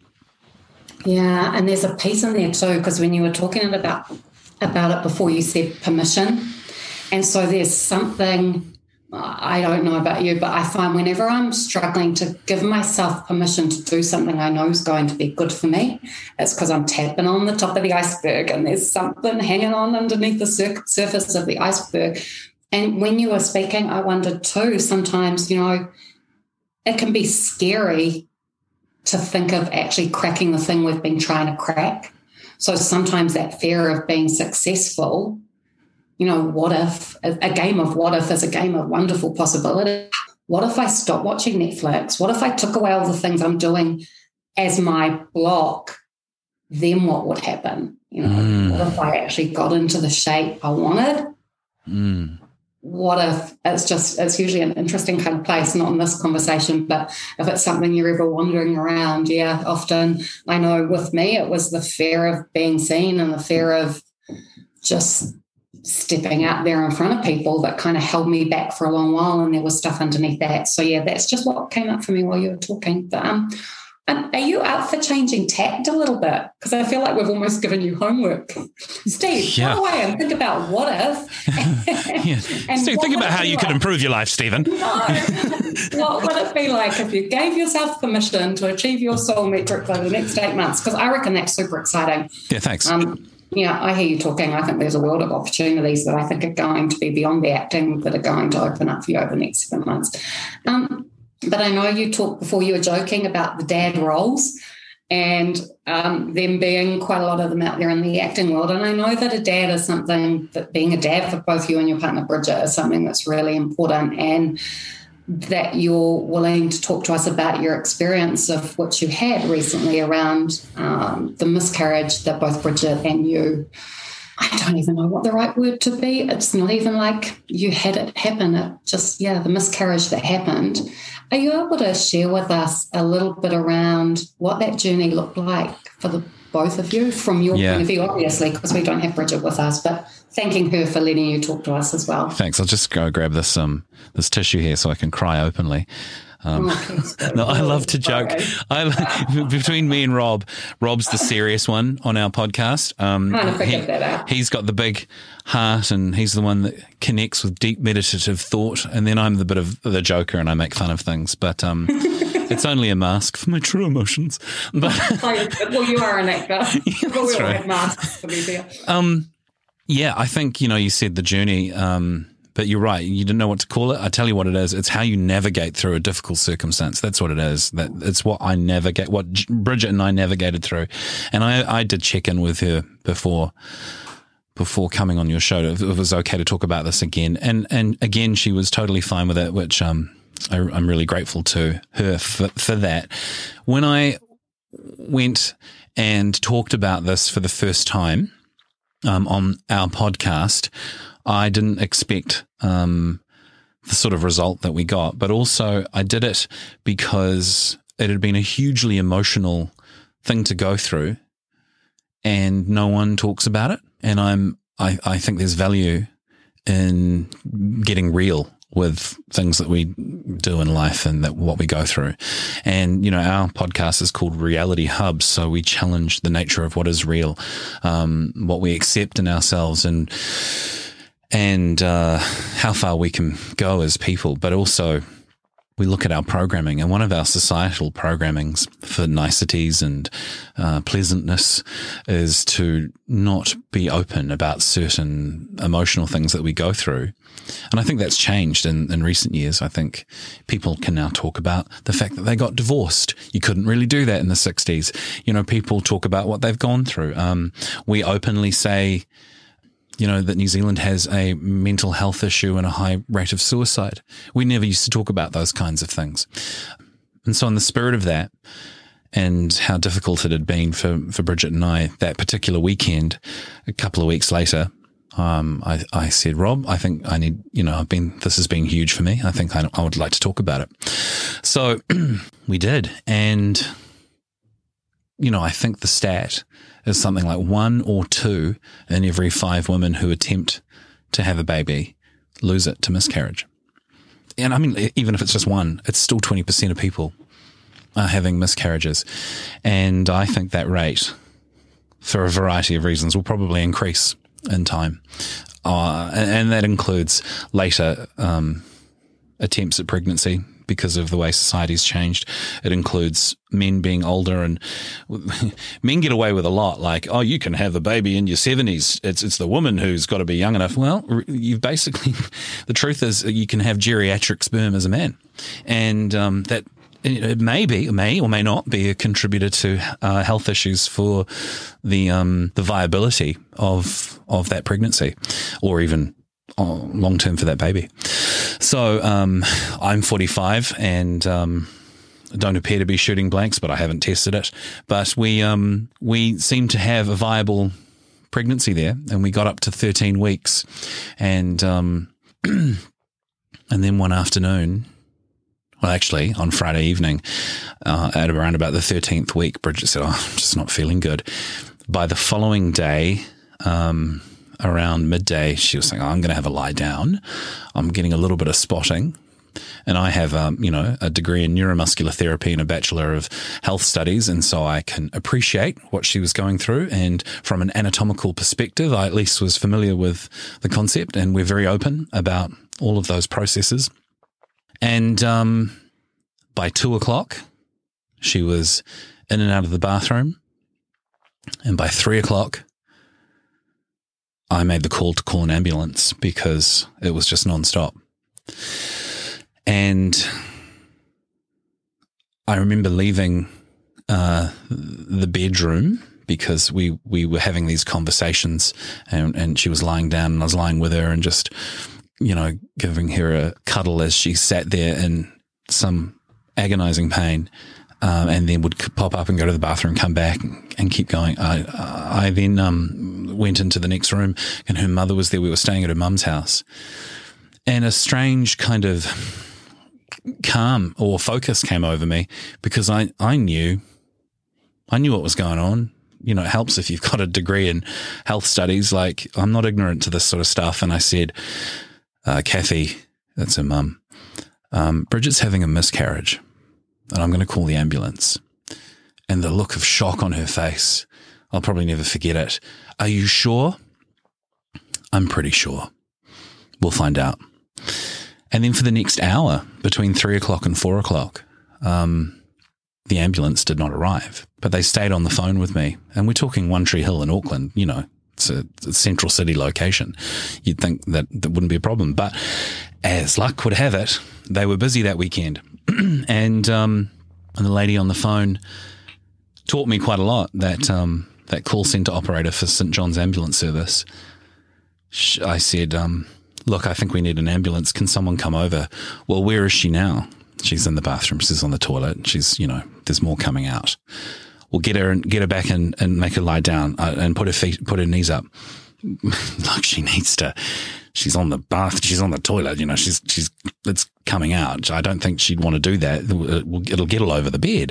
Yeah. And there's a piece in there too, because when you were talking about, about it before, you said permission. And so there's something, I don't know about you, but I find whenever I'm struggling to give myself permission to do something I know is going to be good for me, it's because I'm tapping on the top of the iceberg and there's something hanging on underneath the sur- surface of the iceberg. And when you were speaking, I wondered too, sometimes, you know, it can be scary to think of actually cracking the thing we've been trying to crack. So sometimes that fear of being successful, you know, what if, a game of what if is a game of wonderful possibility. What if I stopped watching Netflix? What if I took away all the things I'm doing as my block? Then what would happen? You know, mm. what if I actually got into the shape I wanted? Mm. What if it's just, it's usually an interesting kind of place, not in this conversation, but if it's something you're ever wandering around, yeah, often I know with me, it was the fear of being seen and the fear of just stepping out there in front of people that kind of held me back for a long while, and there was stuff underneath that. So yeah, that's just what came up for me while you were talking. But um, are you up for changing tact a little bit? Because I feel like we've almost given you homework. Steve, yeah. go away and think about what if. yeah. and Steve, think about how you like? could improve your life, Stephen. No. What would it be like if you gave yourself permission to achieve your soul metric over the next eight months? Because I reckon that's super exciting. Yeah, thanks. Um, Yeah, I hear you talking. I think there's a world of opportunities that I think are going to be beyond the acting that are going to open up for you over the next seven months. Um, but I know you talked before, you were joking about the dad roles and um, them being quite a lot of them out there in the acting world. And I know that a dad is something that being a dad for both you and your partner, Bridget, is something that's really important, and that you're willing to talk to us about your experience of what you had recently around um, the miscarriage that both Bridget and you, I don't even know what the right word to be. It's not even like you had it happen. It just, yeah, the miscarriage that happened. Are you able to share with us a little bit around what that journey looked like for the both of you from your yeah. point of view, obviously, because we don't have Bridget with us, but thanking her for letting you talk to us as well. Thanks. I'll just go grab this um this tissue here so I can cry openly. Um, oh, no, I love to joke. I between me and Rob, Rob's the serious one on our podcast. Um, kind of he, that out. He's got the big heart, and he's the one that connects with deep meditative thought. And then I'm the bit of the joker, and I make fun of things. But um, it's only a mask for my true emotions. But well, you are an actor. Yeah, but we all right. have masks, to be fair. Um, yeah, I think, you know, you said the journey, um, but you're right. You didn't know what to call it. I tell you what it is. It's how you navigate through a difficult circumstance. That's what it is. That it's what I navigate, what Bridget and I navigated through. And I, I did check in with her before, before coming on your show. If it was okay to talk about this again. And, and again, she was totally fine with it, which, um, I, I'm really grateful to her for, for that. When I went and talked about this for the first time, Um, on our podcast, I didn't expect um, the sort of result that we got, but also I did it because it had been a hugely emotional thing to go through, and no one talks about it. And I'm, I, I think there's value in getting real with things that we do in life and that what we go through. And, you know, our podcast is called Reality Hubs. So we challenge the nature of what is real, um, what we accept in ourselves, and, and, uh, how far we can go as people, but also we look at our programming, and one of our societal programmings for niceties and uh, pleasantness is to not be open about certain emotional things that we go through. And I think that's changed in, in recent years. I think people can now talk about the fact that they got divorced. You couldn't really do that in the sixties. You know, people talk about what they've gone through. Um, we openly say, you know, that New Zealand has a mental health issue and a high rate of suicide. We never used to talk about those kinds of things. And so in the spirit of that, and how difficult it had been for, for Bridget and I that particular weekend, a couple of weeks later, um, I, I said, Rob, I think I need, you know, I've been, this has been huge for me. I think I, I would like to talk about it. So we did. And, you know, I think the stat is something like one or two in every five women who attempt to have a baby lose it to miscarriage. And I mean, even if it's just one, it's still twenty percent of people are having miscarriages. And I think that rate, for a variety of reasons, will probably increase in time. Uh, and, and that includes later um, attempts at pregnancy, because of the way society's changed. It includes men being older, and men get away with a lot. Like, oh, you can have a baby in your seventies. It's it's the woman who's got to be young enough. Well, you've basically, the truth is you can have geriatric sperm as a man. And um, that it may be, may or may not be a contributor to uh, health issues for the um, the viability of of that pregnancy, or even long term for that baby. So um, I'm forty-five and um, don't appear to be shooting blanks, but I haven't tested it. But we um, we seem to have a viable pregnancy there, and we got up to thirteen weeks, and um, and then one afternoon, well, actually on Friday evening, uh, at around about the thirteenth week, Bridget said, "Oh, I'm just not feeling good." By the following day, um, around midday, she was saying, oh, I'm going to have a lie down. I'm getting a little bit of spotting. And I have, um, you know, a degree in neuromuscular therapy and a Bachelor of Health Studies. And so I can appreciate what she was going through. And from an anatomical perspective, I at least was familiar with the concept, and we're very open about all of those processes. And um, by two o'clock, she was in and out of the bathroom. And by three o'clock, I made the call to call an ambulance because it was just nonstop. And I remember leaving uh, the bedroom because we, we were having these conversations, and, and she was lying down and I was lying with her and just, you know, giving her a cuddle as she sat there in some agonizing pain, um, and then would pop up and go to the bathroom, come back and, and keep going. I, I then um, went into the next room and her mother was there. We were staying at her mum's house, and a strange kind of calm or focus came over me because I, I knew, I knew what was going on. You know, it helps if you've got a degree in health studies. Like, I'm not ignorant to this sort of stuff. And I said, uh, Kathy, that's her mum, um, Bridget's having a miscarriage and I'm going to call the ambulance. And the look of shock on her face, I'll probably never forget it. Are you sure? I'm pretty sure. We'll find out. And then for the next hour, between three o'clock and four o'clock, um, the ambulance did not arrive, but they stayed on the phone with me. And we're talking One Tree Hill in Auckland, you know, it's a, it's a central city location. You'd think that that wouldn't be a problem. But as luck would have it, they were busy that weekend. and, um, and the lady on the phone taught me quite a lot, that, um, that call centre operator for Saint John's Ambulance Service. I said, um, look, I think we need an ambulance. Can someone come over? Well, where is she now? She's in the bathroom. She's on the toilet. She's, you know, there's more coming out. We'll get her and get her back and, and make her lie down uh, and put her feet, put her knees up. Look, she needs to, she's on the bath. She's on the toilet. You know, she's, she's, it's coming out. I don't think she'd want to do that. It'll get all over the bed.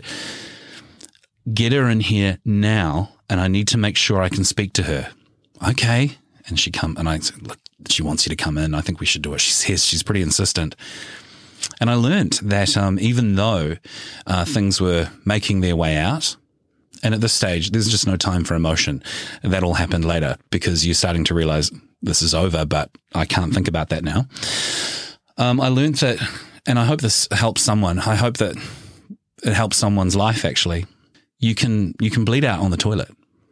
Get her in here now. And I need to make sure I can speak to her. Okay. And she come, and I said, look, she wants you to come in. I think we should do it. She says she's pretty insistent. And I learned that um, even though uh, things were making their way out, and at this stage, there's just no time for emotion. That all happened later because you're starting to realize this is over, but I can't think about that now. Um, I learned that, and I hope this helps someone. I hope that it helps someone's life, actually. You can, you can bleed out on the toilet,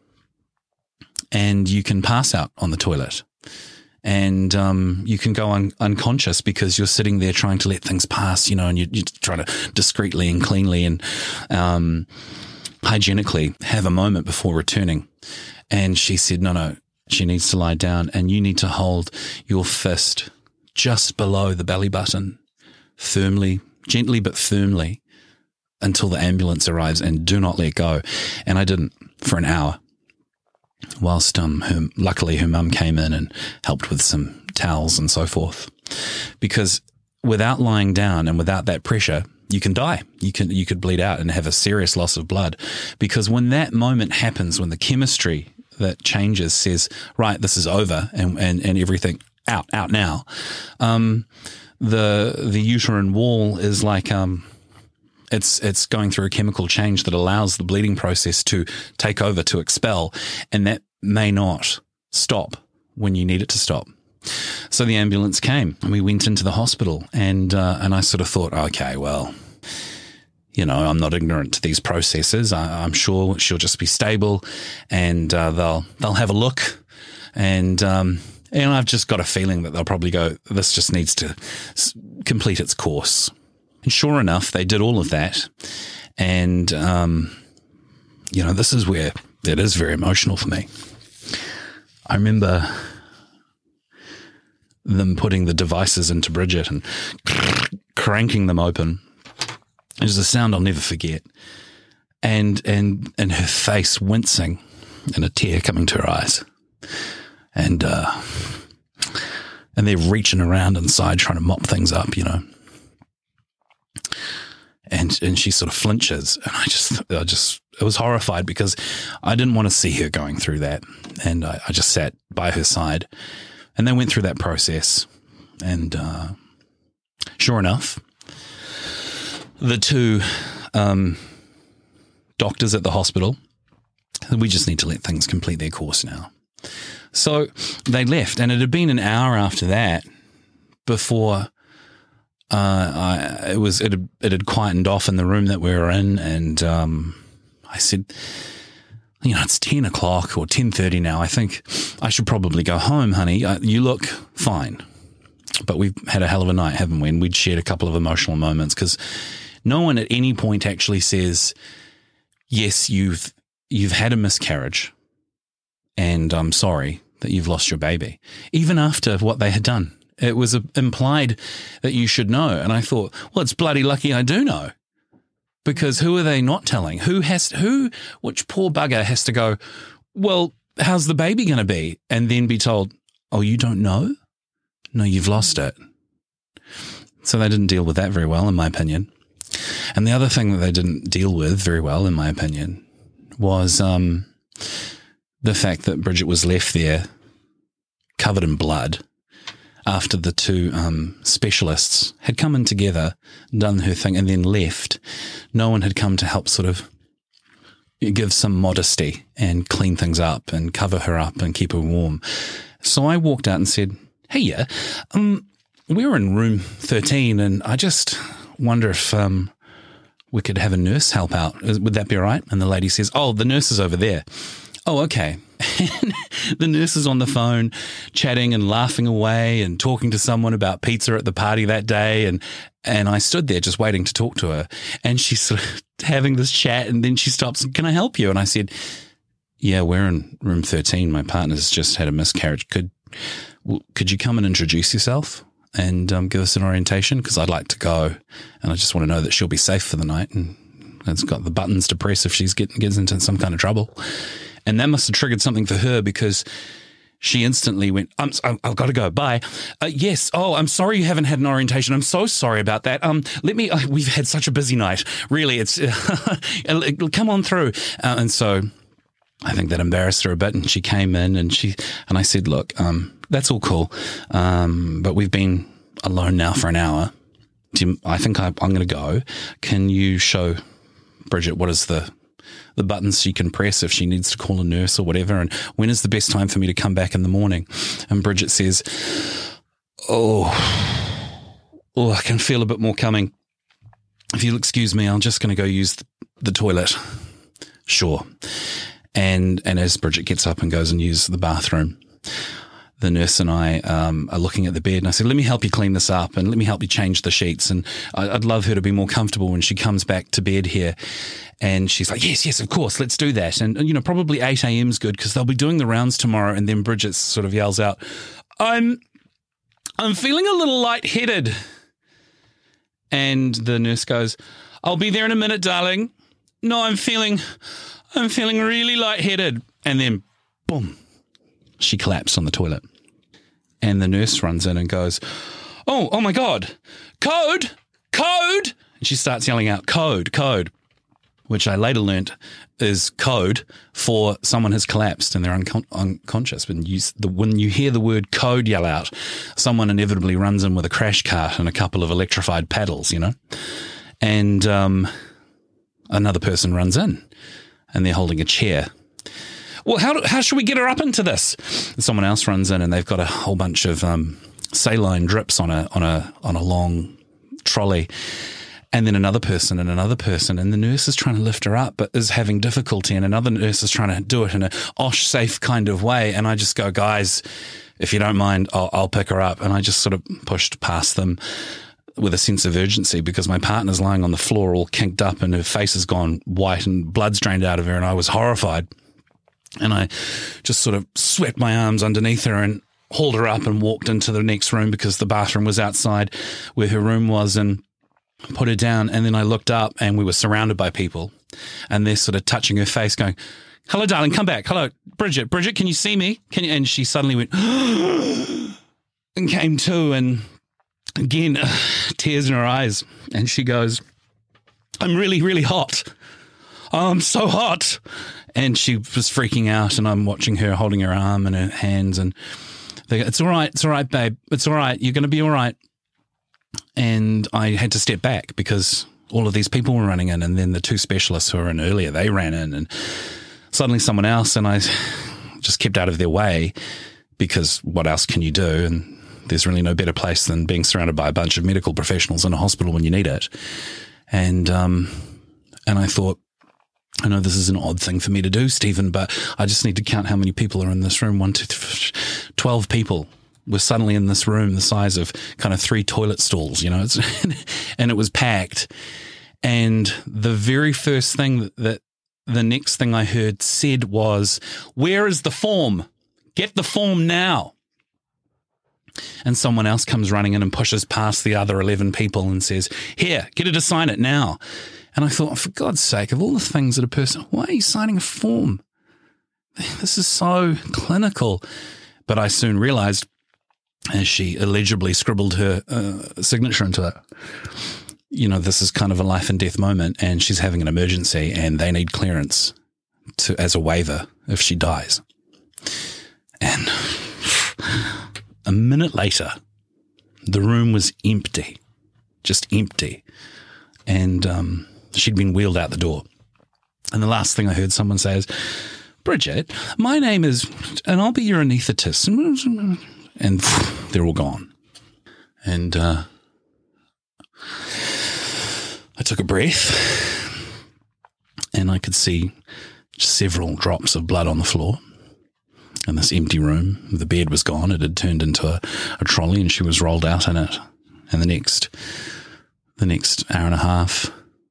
and you can pass out on the toilet. And um, you can go un- unconscious because you're sitting there trying to let things pass, you know, and you, you're trying to discreetly and cleanly and um, hygienically have a moment before returning. And she said, no, no, she needs to lie down, and you need to hold your fist just below the belly button, firmly, gently but firmly, until the ambulance arrives, and do not let go. And I didn't for an hour. Whilst um, her, luckily her mum came in and helped with some towels and so forth, because without lying down and without that pressure, you can die. You can you could bleed out and have a serious loss of blood, because when that moment happens, when the chemistry that changes says, right, this is over, and and, and everything out out now, um, the the uterine wall is like um. It's it's going through a chemical change that allows the bleeding process to take over, to expel, and that may not stop when you need it to stop. So the ambulance came, and we went into the hospital, and uh, and I sort of thought, okay, well, you know, I'm not ignorant to these processes. I, I'm sure she'll just be stable, and uh, they'll they'll have a look, and um, and I've just got a feeling that they'll probably go, this just needs to s- complete its course. And sure enough, they did all of that. And, um, you know, this is where it is very emotional for me. I remember them putting the devices into Bridget and cranking them open. It was a sound I'll never forget. And, and, and her face wincing and a tear coming to her eyes. And, uh, and they're reaching around inside trying to mop things up, you know. And and she sort of flinches, and I just I just I was horrified because I didn't want to see her going through that. And I, I just sat by her side and they went through that process. And uh, sure enough, the two um, doctors at the hospital, we just need to let things complete their course now. So they left, and it had been an hour after that before uh, I, it was it had, it had quietened off in the room that we were in, and um, I said, you know, it's ten o'clock or ten thirty now. I think I should probably go home, honey. Uh, you look fine, but we've had a hell of a night, haven't we? And we'd shared a couple of emotional moments because no one at any point actually says, yes, you've you've had a miscarriage, and I'm sorry that you've lost your baby, even after what they had done. It was implied that you should know. And I thought, well, it's bloody lucky I do know, because who are they not telling? Who has, who, which poor bugger has to go, well, how's the baby going to be? And then be told, oh, you don't know? No, you've lost it. So they didn't deal with that very well, in my opinion. And the other thing that they didn't deal with very well, in my opinion, was um, the fact that Bridget was left there covered in blood after the two um, specialists had come in together, done her thing, and then left. No one had come to help sort of give some modesty and clean things up and cover her up and keep her warm. So I walked out and said, hey, yeah, um, we're in room thirteen, and I just wonder if um, we could have a nurse help out. Would that be all right? And the lady says, oh, the nurse is over there. Oh, okay. And the nurse is on the phone chatting and laughing away and talking to someone about pizza at the party that day. And, and I stood there just waiting to talk to her. And she's sort of having this chat, and then she stops and, can I help you? And I said, yeah, we're in room thirteen. My partner's just had a miscarriage. Could, could you come and introduce yourself and um, give us an orientation? Because I'd like to go, and I just want to know that she'll be safe for the night, and it's got the buttons to press if she's getting gets into some kind of trouble. And that must have triggered something for her, because she instantly went, I'm, I've got to go. Bye. Uh, yes. Oh, I'm sorry you haven't had an orientation. I'm so sorry about that. Um, let me, uh, we've had such a busy night. Really, it's, uh, come on through. Uh, and so I think that embarrassed her a bit, and she came in and she, and I said, look, um, that's all cool. Um, but we've been alone now for an hour. I think I, I'm going to go. Can you show Bridget what is the, the buttons she can press if she needs to call a nurse or whatever, and when is the best time for me to come back in the morning? And Bridget says, oh, oh, I can feel a bit more coming. If you'll excuse me, I'm just going to go use the, the toilet. Sure. And and as Bridget gets up and goes and uses the bathroom, the nurse and I um, are looking at the bed, and I said, let me help you clean this up and let me help you change the sheets. And I'd love her to be more comfortable when she comes back to bed here. And she's like, yes, yes, of course, let's do that. And, you know, probably eight a.m. is good because they'll be doing the rounds tomorrow. And then Bridget sort of yells out, I'm, I'm feeling a little lightheaded. And the nurse goes, I'll be there in a minute, darling. No, I'm feeling, I'm feeling really lightheaded. And then, boom, she collapsed on the toilet. And the nurse runs in and goes, oh, oh my God, code, code. And she starts yelling out, code, code, which I later learnt is code for someone has collapsed and they're uncon- unconscious. When you, the, when you hear the word code yell out, someone inevitably runs in with a crash cart and a couple of electrified paddles, you know. And um, another person runs in and they're holding a chair. Well, how do, how should we get her up into this? And someone else runs in and they've got a whole bunch of um, saline drips on a on a on a long trolley, and then another person and another person, and the nurse is trying to lift her up but is having difficulty, and another nurse is trying to do it in a osh safe kind of way. And I just go, guys, if you don't mind, I'll, I'll pick her up. And I just sort of pushed past them with a sense of urgency because my partner's lying on the floor all kinked up and her face has gone white and blood's drained out of her, and I was horrified. And I just sort of swept my arms underneath her and hauled her up and walked into the next room because the bathroom was outside where her room was, and put her down. And then I looked up and we were surrounded by people, and they're sort of touching her face going, hello, darling, come back. Hello, Bridget. Bridget, can you see me? Can you? And she suddenly went and came to, and again, tears in her eyes. And she goes, I'm really, really hot. I'm so hot. And she was freaking out, and I'm watching her holding her arm and her hands, and they go, it's all right, it's all right, babe. It's all right. You're going to be all right. And I had to step back because all of these people were running in, and then the two specialists who were in earlier, they ran in, and suddenly someone else, and I just kept out of their way because what else can you do? And there's really no better place than being surrounded by a bunch of medical professionals in a hospital when you need it. And um, and I thought, I know this is an odd thing for me to do, Stephen, but I just need to count how many people are in this room. One, two, three, twelve people were suddenly in this room the size of kind of three toilet stalls, you know, it's, and it was packed. And the very first thing that, that the next thing I heard said was, where is the form? Get the form now. And someone else comes running in and pushes past the other eleven people and says, here, get her to sign it now. And I thought, for God's sake, of all the things that a person, why are you signing a form? This is so clinical. But I soon realized, as she illegibly scribbled her uh, signature into it, you know, this is kind of a life and death moment, and she's having an emergency, and they need clearance to as a waiver if she dies. And a minute later, the room was empty, just empty. And um, she'd been wheeled out the door. And the last thing I heard someone say is, Bridget, my name is, and I'll be your anaesthetist. And they're all gone. And uh, I took a breath, and I could see several drops of blood on the floor in this empty room. The bed was gone. It had turned into a, a trolley, and she was rolled out in it. And the next, the next hour and a half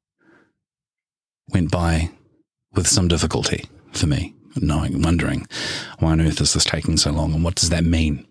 went by with some difficulty for me, knowing, wondering, why on earth is this taking so long, and what does that mean?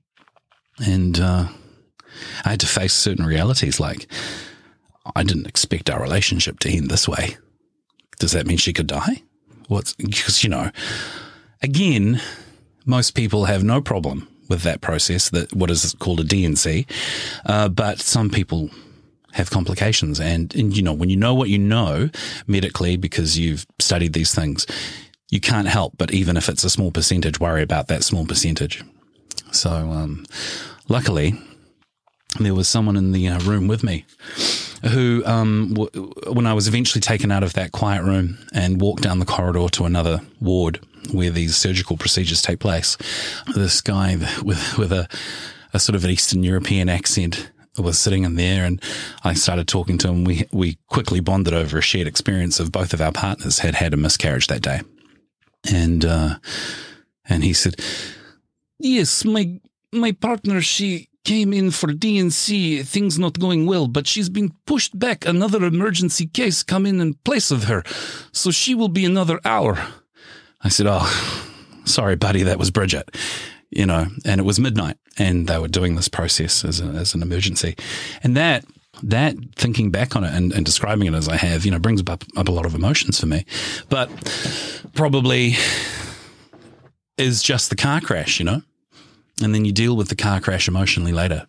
And uh, I had to face certain realities, like I didn't expect our relationship to end this way. Does that mean she could die? What's, because, you know, again, most people have no problem with that process, that what is called a D and C, uh, but some people have complications. And, and, you know, when you know what you know medically, because you've studied these things, you can't help but, even if it's a small percentage, worry about that small percentage. So um, luckily, there was someone in the uh, room with me who, um, w- when I was eventually taken out of that quiet room and walked down the corridor to another ward where these surgical procedures take place, this guy with with a, a sort of an Eastern European accent was sitting in there, and I started talking to him. We we quickly bonded over a shared experience of both of our partners had had a miscarriage that day, and uh, and he said, yes, my my partner, she came in for D and C, things not going well, but she's been pushed back. Another emergency case come in in place of her, so she will be another hour. I said, oh, sorry, buddy, that was Bridget, you know, and it was midnight, and they were doing this process as, a, as an emergency. And that, that thinking back on it and, and describing it as I have, you know, brings up, up a lot of emotions for me, but probably is just the car crash, you know, and then you deal with the car crash emotionally later.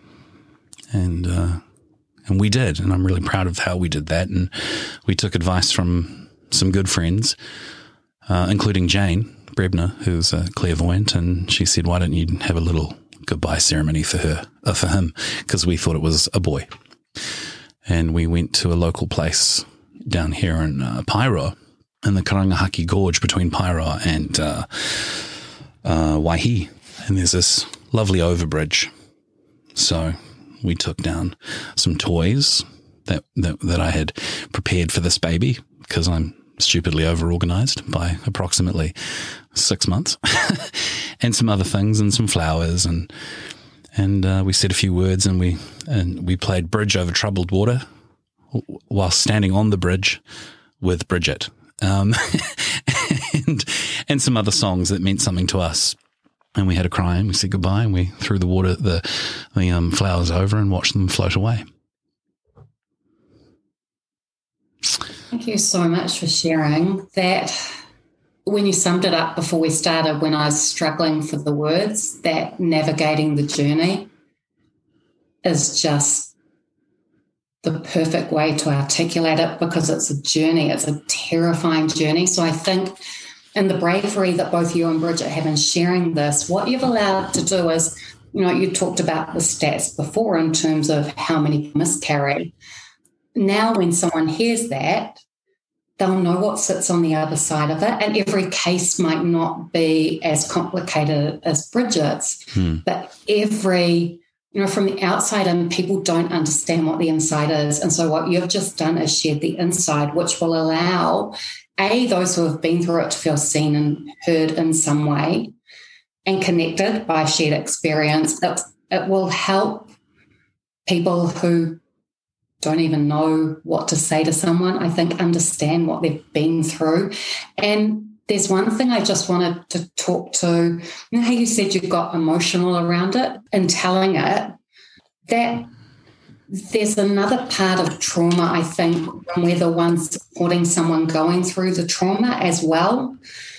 And, uh, and we did, and I'm really proud of how we did that. And we took advice from some good friends, uh, including Jane Brebner, who's a clairvoyant, and she said, why don't you have a little goodbye ceremony for her, uh, for him, because we thought it was a boy. And we went to a local place down here in uh, Paeroa, in the Karangahaki Gorge between Paeroa and uh, uh, Waihi. And there's this lovely overbridge. So we took down some toys that, that, that I had prepared for this baby, because I'm stupidly over-organized by approximately six months, and some other things and some flowers, and and uh, we said a few words, and we and we played Bridge Over Troubled Water while standing on the bridge with Bridget, um, and and some other songs that meant something to us. And we had a cry, and we said goodbye, and we threw the water, the the um, flowers over, and watched them float away. Thank you so much for sharing that. When you summed it up before we started, when I was struggling for the words, that navigating the journey is just the perfect way to articulate it because it's a journey. It's a terrifying journey. So I think in the bravery that both you and Bridget have in sharing this, what you've allowed to do is, you know, you talked about the stats before in terms of how many miscarry. Now when someone hears that, they'll know what sits on the other side of it. And every case might not be as complicated as Bridget's, hmm. but every, you know, from the outside in, people don't understand what the inside is. And so what you've just done is shared the inside, which will allow, A, those who have been through it to feel seen and heard in some way and connected by shared experience. It, it will help people who don't even know what to say to someone, I think, understand what they've been through. And there's one thing I just wanted to talk to. You know how you said you got emotional around it and telling it? That there's another part of trauma, I think, when we're the ones supporting someone going through the trauma as well,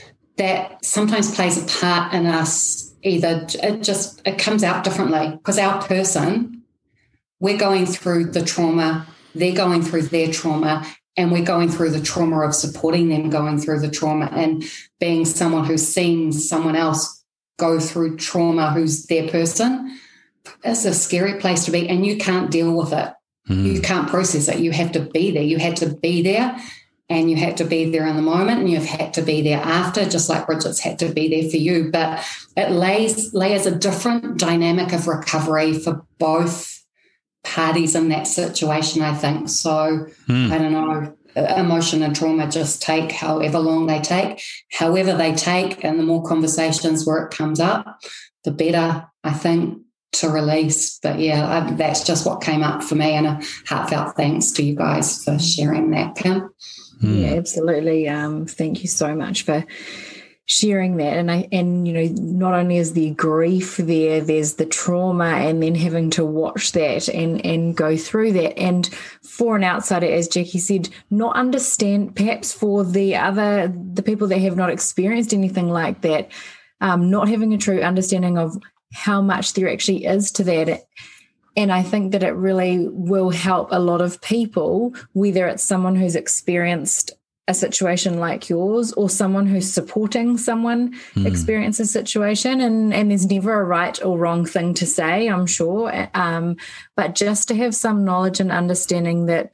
that sometimes plays a part in us. Either it just, it comes out differently because our person, we're going through the trauma, they're going through their trauma, and we're going through the trauma of supporting them going through the trauma and being someone who's seen someone else go through trauma who's their person. It's a scary place to be, and you can't deal with it. Mm-hmm. You can't process it. You have to be there. You had to be there, and you had to be there in the moment, and you've had to be there after, just like Bridget's had to be there for you. But it lays layers a different dynamic of recovery for both parties in that situation, I think. So, hmm. I don't know, emotion and trauma just take however long they take, however they take, and the more conversations where it comes up, the better, I think, to release. But yeah, I, that's just what came up for me, and a heartfelt thanks to you guys for sharing that, Kim. Hmm. Yeah, absolutely. Um, thank you so much for sharing that. And I, and you know, not only is the grief there, there's the trauma, and then having to watch that and and go through that. And for an outsider, as Jackie said, not understand, perhaps for the other, the people that have not experienced anything like that, um, not having a true understanding of how much there actually is to that. And I think that it really will help a lot of people, whether it's someone who's experienced a situation like yours or someone who's supporting someone mm. experience a situation, and, and there's never a right or wrong thing to say, I'm sure, um, but just to have some knowledge and understanding that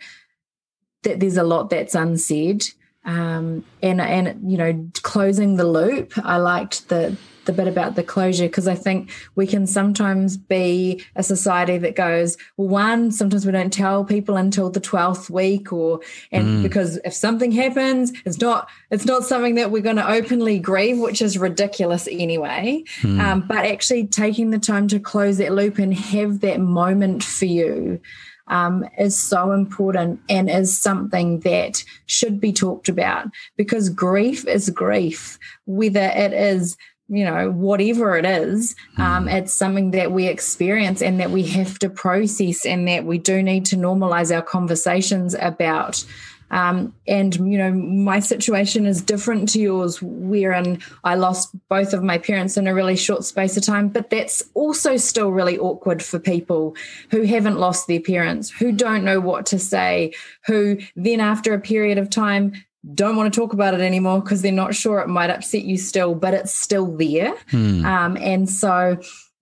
that there's a lot that's unsaid, um, and, and you know, closing the loop. I liked the the bit about the closure, because I think we can sometimes be a society that goes, well, one, sometimes we don't tell people until the twelfth week, or and mm. because if something happens, it's not it's not something that we're going to openly grieve, which is ridiculous anyway. Mm. Um, but actually taking the time to close that loop and have that moment for you um, is so important, and is something that should be talked about, because grief is grief, whether it is, you know, whatever it is, um, it's something that we experience and that we have to process, and that we do need to normalize our conversations about. Um, and, you know, my situation is different to yours, wherein I lost both of my parents in a really short space of time, but that's also still really awkward for people who haven't lost their parents, who don't know what to say, who then after a period of time don't want to talk about it anymore because they're not sure it might upset you still, but it's still there. Hmm. Um, and so,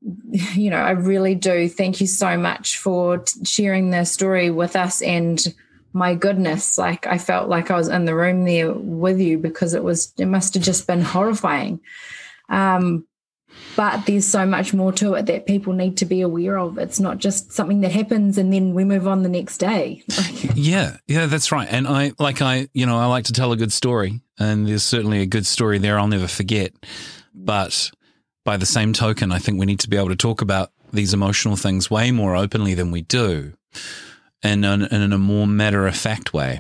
you know, I really do thank you so much for t- sharing the story with us. And my goodness, like I felt like I was in the room there with you, because it was, it must have just been horrifying. Um, but there's so much more to it that people need to be aware of. It's not just something that happens and then we move on the next day. yeah, yeah, that's right. And I, like I, you know, I like to tell a good story, and there's certainly a good story there I'll never forget. But by the same token, I think we need to be able to talk about these emotional things way more openly than we do, and in, in a more matter-of-fact way.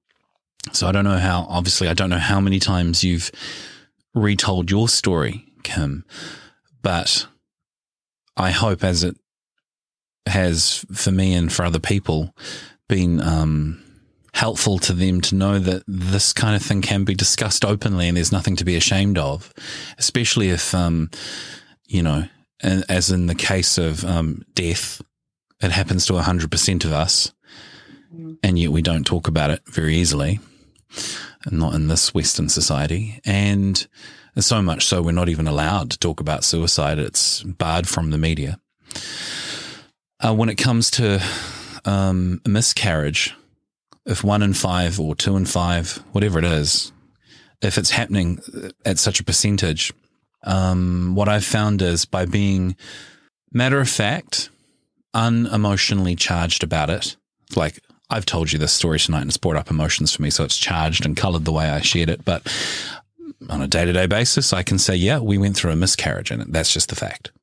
So I don't know how, obviously, I don't know how many times you've retold your story, Kim, but I hope, as it has for me and for other people, been um, helpful to them to know that this kind of thing can be discussed openly and there's nothing to be ashamed of, especially if, um, you know, as in the case of um, death, it happens to one hundred percent of us. mm. and yet we don't talk about it very easily, not in this Western society. And so much so we're not even allowed to talk about suicide. It's barred from the media. Uh, when it comes to um, a miscarriage, if one in five or two in five, whatever it is, if it's happening at such a percentage, um, what I've found is by being matter of fact, unemotionally charged about it, like I've told you this story tonight and it's brought up emotions for me, so it's charged and coloured the way I shared it. But on a day-to-day basis, I can say, yeah, we went through a miscarriage and that's just the fact.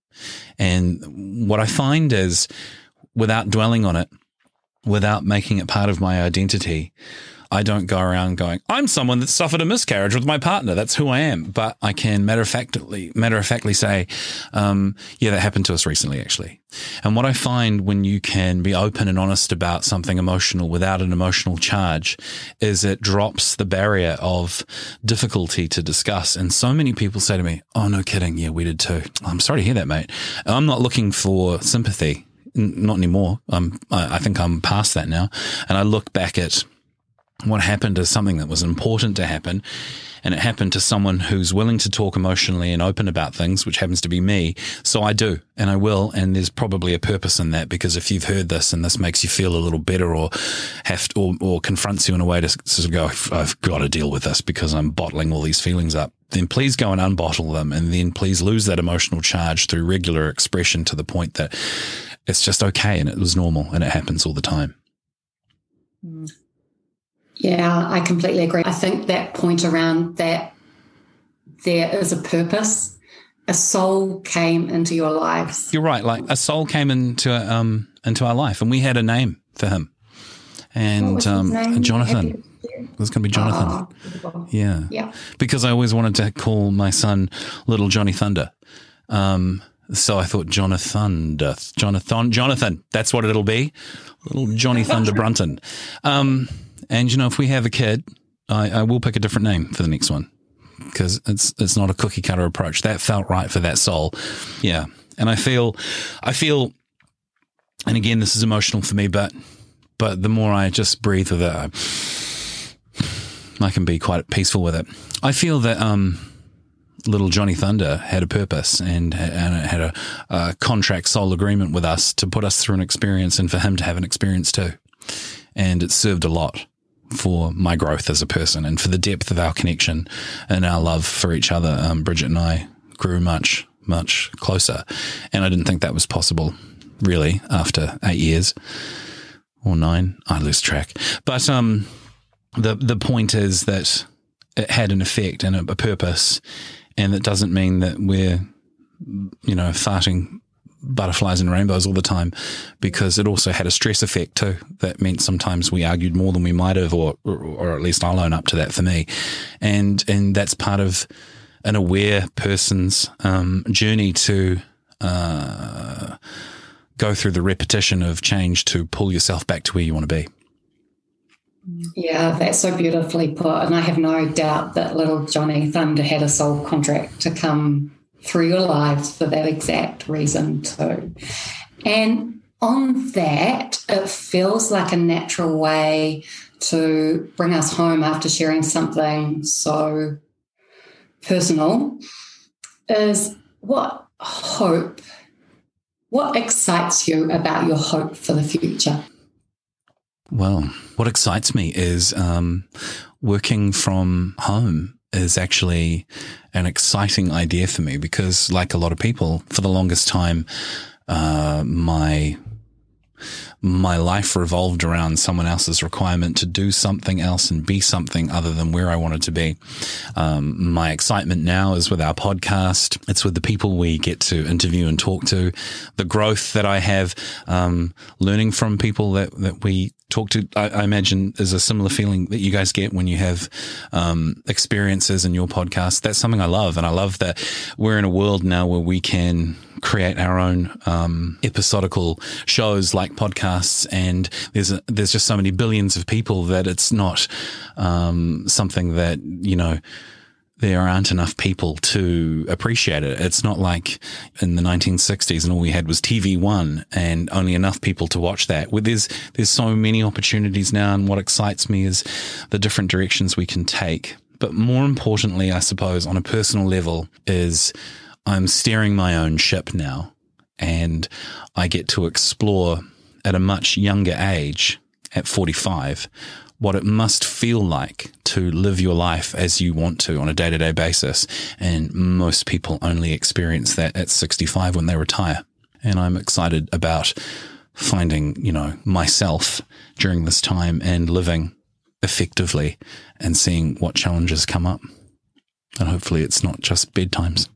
And what I find is without dwelling on it, without making it part of my identity, I don't go around going, I'm someone that suffered a miscarriage with my partner. That's who I am. But I can matter of factly, matter of factly say, um, yeah, that happened to us recently, actually. And what I find when you can be open and honest about something emotional without an emotional charge is it drops the barrier of difficulty to discuss. And so many people say to me, oh, no kidding. Yeah, we did too. I'm sorry to hear that, mate. And I'm not looking for sympathy. N- not anymore. Um, I, I think I'm past that now. And I look back at what happened is something that was important to happen, and it happened to someone who's willing to talk emotionally and open about things, which happens to be me. So I do, and I will, and there's probably a purpose in that, because if you've heard this and this makes you feel a little better or have to, or, or confronts you in a way to sort of go, I've got to deal with this because I'm bottling all these feelings up, then please go and unbottle them, and then please lose that emotional charge through regular expression to the point that it's just okay and it was normal and it happens all the time. Mm. Yeah, I completely agree. I think that point around that there is a purpose, a soul came into your lives. You're right. Like a soul came into um into our life, and we had a name for him. And um, Jonathan. It was going to be Jonathan. Oh, yeah. Yeah. Because I always wanted to call my son Little Johnny Thunder. Um, so I thought Jonathan, Jonathan, Jonathan. That's what it'll be. Little Johnny Thunder Brunton. Um. And, you know, if we have a kid, I, I will pick a different name for the next one, because it's it's not a cookie cutter approach. That felt right for that soul. Yeah. And I feel, I feel, and again, this is emotional for me, but but the more I just breathe with it, I, I can be quite peaceful with it. I feel that um, Little Johnny Thunder had a purpose and, and it had a, a contract soul agreement with us to put us through an experience and for him to have an experience too. And it served a lot for my growth as a person and for the depth of our connection and our love for each other. Um, Bridget and I grew much, much closer. And I didn't think that was possible, really, after eight years or nine. I lose track. But um, the the point is that it had an effect and a, a purpose, and it doesn't mean that we're, you know, farting butterflies and rainbows all the time, because it also had a stress effect too. That meant sometimes we argued more than we might have, or, or, or at least I'll own up to that for me. And, and that's part of an aware person's, um, journey to, uh, go through the repetition of change to pull yourself back to where you want to be. Yeah, that's so beautifully put. And I have no doubt that Little Johnny Thunder had a soul contract to come through your lives for that exact reason too. And on that, it feels like a natural way to bring us home after sharing something so personal is what hope, what excites you about your hope for the future? Well, what excites me is um, working from home is actually an exciting idea for me, because like a lot of people, for the longest time, uh, my my life revolved around someone else's requirement to do something else and be something other than where I wanted to be. Um, my excitement now is with our podcast. It's with the people we get to interview and talk to, the growth that I have, um, learning from people that, that we talk to. I, I imagine is a similar feeling that you guys get when you have um, experiences in your podcast. That's something I love. And I love that we're in a world now where we can create our own um, episodical shows like podcasts, and there's a, there's just so many billions of people that it's not um, something that, you know, there aren't enough people to appreciate it. It's not like in the nineteen sixties and all we had was T V one and only enough people to watch that. Well, there's, there's so many opportunities now, and what excites me is the different directions we can take. But more importantly, I suppose, on a personal level, is I'm steering my own ship now, and I get to explore at a much younger age, at forty-five, what it must feel like to live your life as you want to on a day-to-day basis. And most people only experience that at sixty-five when they retire. And I'm excited about finding, you know, myself during this time and living effectively and seeing what challenges come up. And hopefully it's not just bedtimes.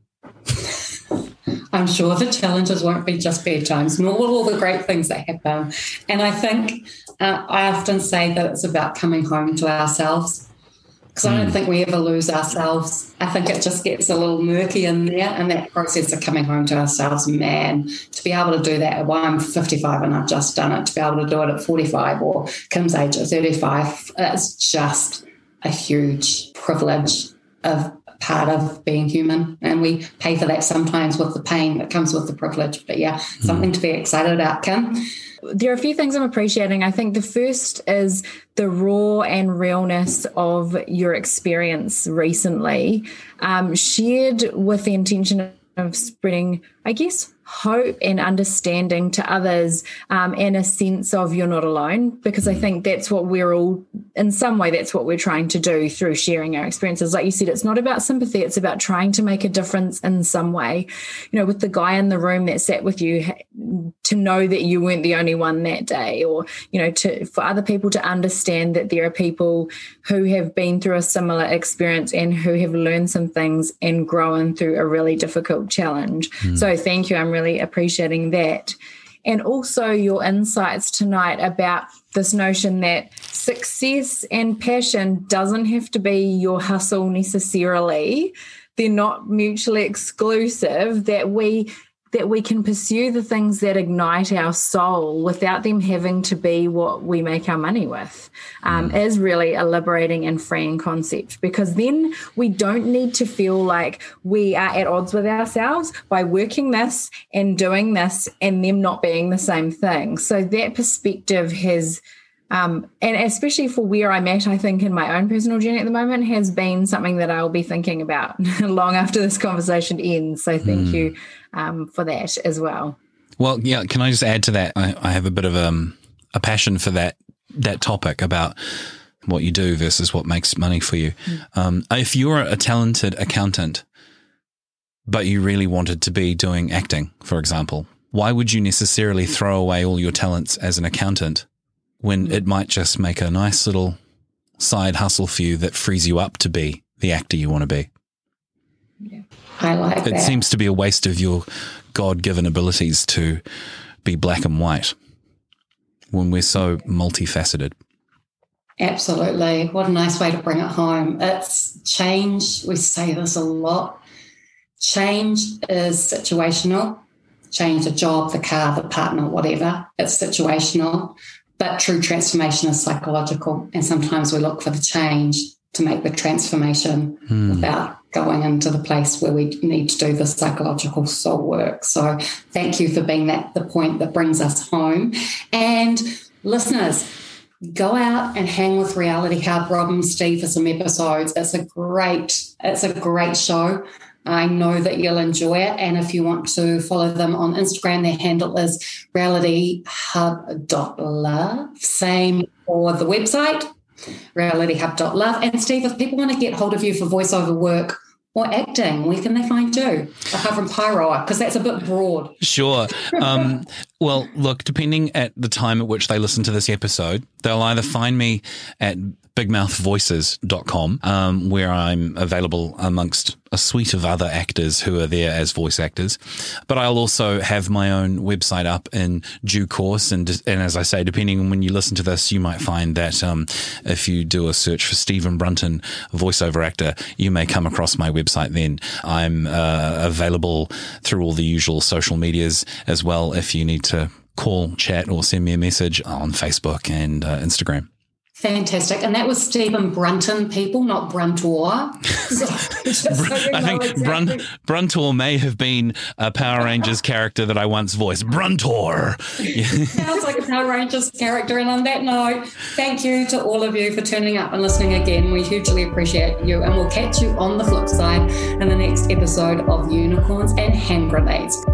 I'm sure the challenges won't be just bedtimes, nor will all the great things that happen. And I think uh, I often say that it's about coming home to ourselves, because mm. I don't think we ever lose ourselves. I think it just gets a little murky in there, and that process of coming home to ourselves, man, to be able to do that, well, I'm fifty-five and I've just done it, to be able to do it at forty-five or Kim's age at thirty-five, it's just a huge privilege of part of being human, and we pay for that sometimes with the pain that comes with the privilege. But yeah, something mm. to be excited about, Kim. There are a few things I'm appreciating. I think the first is the raw and realness of your experience recently, um, shared with the intention of spreading, I guess, hope and understanding to others, um, and a sense of you're not alone, because I think that's what we're all, in some way, that's what we're trying to do through sharing our experiences. Like you said, it's not about sympathy, it's about trying to make a difference in some way. You know, with the guy in the room that sat with you, to know that you weren't the only one that day, or, you know, to for other people to understand that there are people who have been through a similar experience and who have learned some things and grown through a really difficult challenge. Mm. So thank you. I'm really appreciating that. And also your insights tonight about this notion that success and passion doesn't have to be your hustle necessarily. They're not mutually exclusive, that we that we can pursue the things that ignite our soul without them having to be what we make our money with, um, mm. is really a liberating and freeing concept, because then we don't need to feel like we are at odds with ourselves by working this and doing this and them not being the same thing. So that perspective has, um, and especially for where I'm at, I think in my own personal journey at the moment, has been something that I'll be thinking about long after this conversation ends. So thank mm. you um, for that as well. Well, yeah, can I just add to that? I, I have a bit of um, a passion for that that topic about what you do versus what makes money for you. Mm. Um, if you're a talented accountant, but you really wanted to be doing acting, for example, why would you necessarily throw away all your talents as an accountant when it might just make a nice little side hustle for you that frees you up to be the actor you want to be? Yeah, I like it. It that. seems to be a waste of your God-given abilities to be black and white when we're so multifaceted. Absolutely. What a nice way to bring it home. It's change. We say this a lot. Change is situational. Change the job, the car, the partner, whatever. It's situational. But true transformation is psychological, and sometimes we look for the change to make the transformation hmm. without going into the place where we need to do the psychological soul work. So thank you for being that the point that brings us home. And listeners, go out and hang with Reality Hub, Rob and Steve, for some episodes. It's a great, it's a great show. I know that you'll enjoy it. And if you want to follow them on Instagram, their handle is reality hub dot love. Same for the website, reality hub dot love. And Steve, if people want to get hold of you for voiceover work or acting, where can they find you? Apart from Pyro, because that's a bit broad. Sure. Um, well, look, depending at the time at which they listen to this episode, they'll either find me at big mouth voices dot com, um, where I'm available amongst a suite of other actors who are there as voice actors. But I'll also have my own website up in due course. And and as I say, depending on when you listen to this, you might find that um, if you do a search for Stephen Brunton, voiceover actor, you may come across my website then. I'm uh, available through all the usual social medias as well if you need to call, chat, or send me a message on Facebook and uh, Instagram. Fantastic. And that was Stephen Brunton, people, not Bruntor. So, so you know I think exactly. Brun- Bruntor may have been a Power Rangers character that I once voiced. Bruntor. Yeah. Sounds like a Power Rangers character. And on that note, thank you to all of you for turning up and listening again. We hugely appreciate you. And we'll catch you on the flip side in the next episode of Unicorns and Hand Grenades.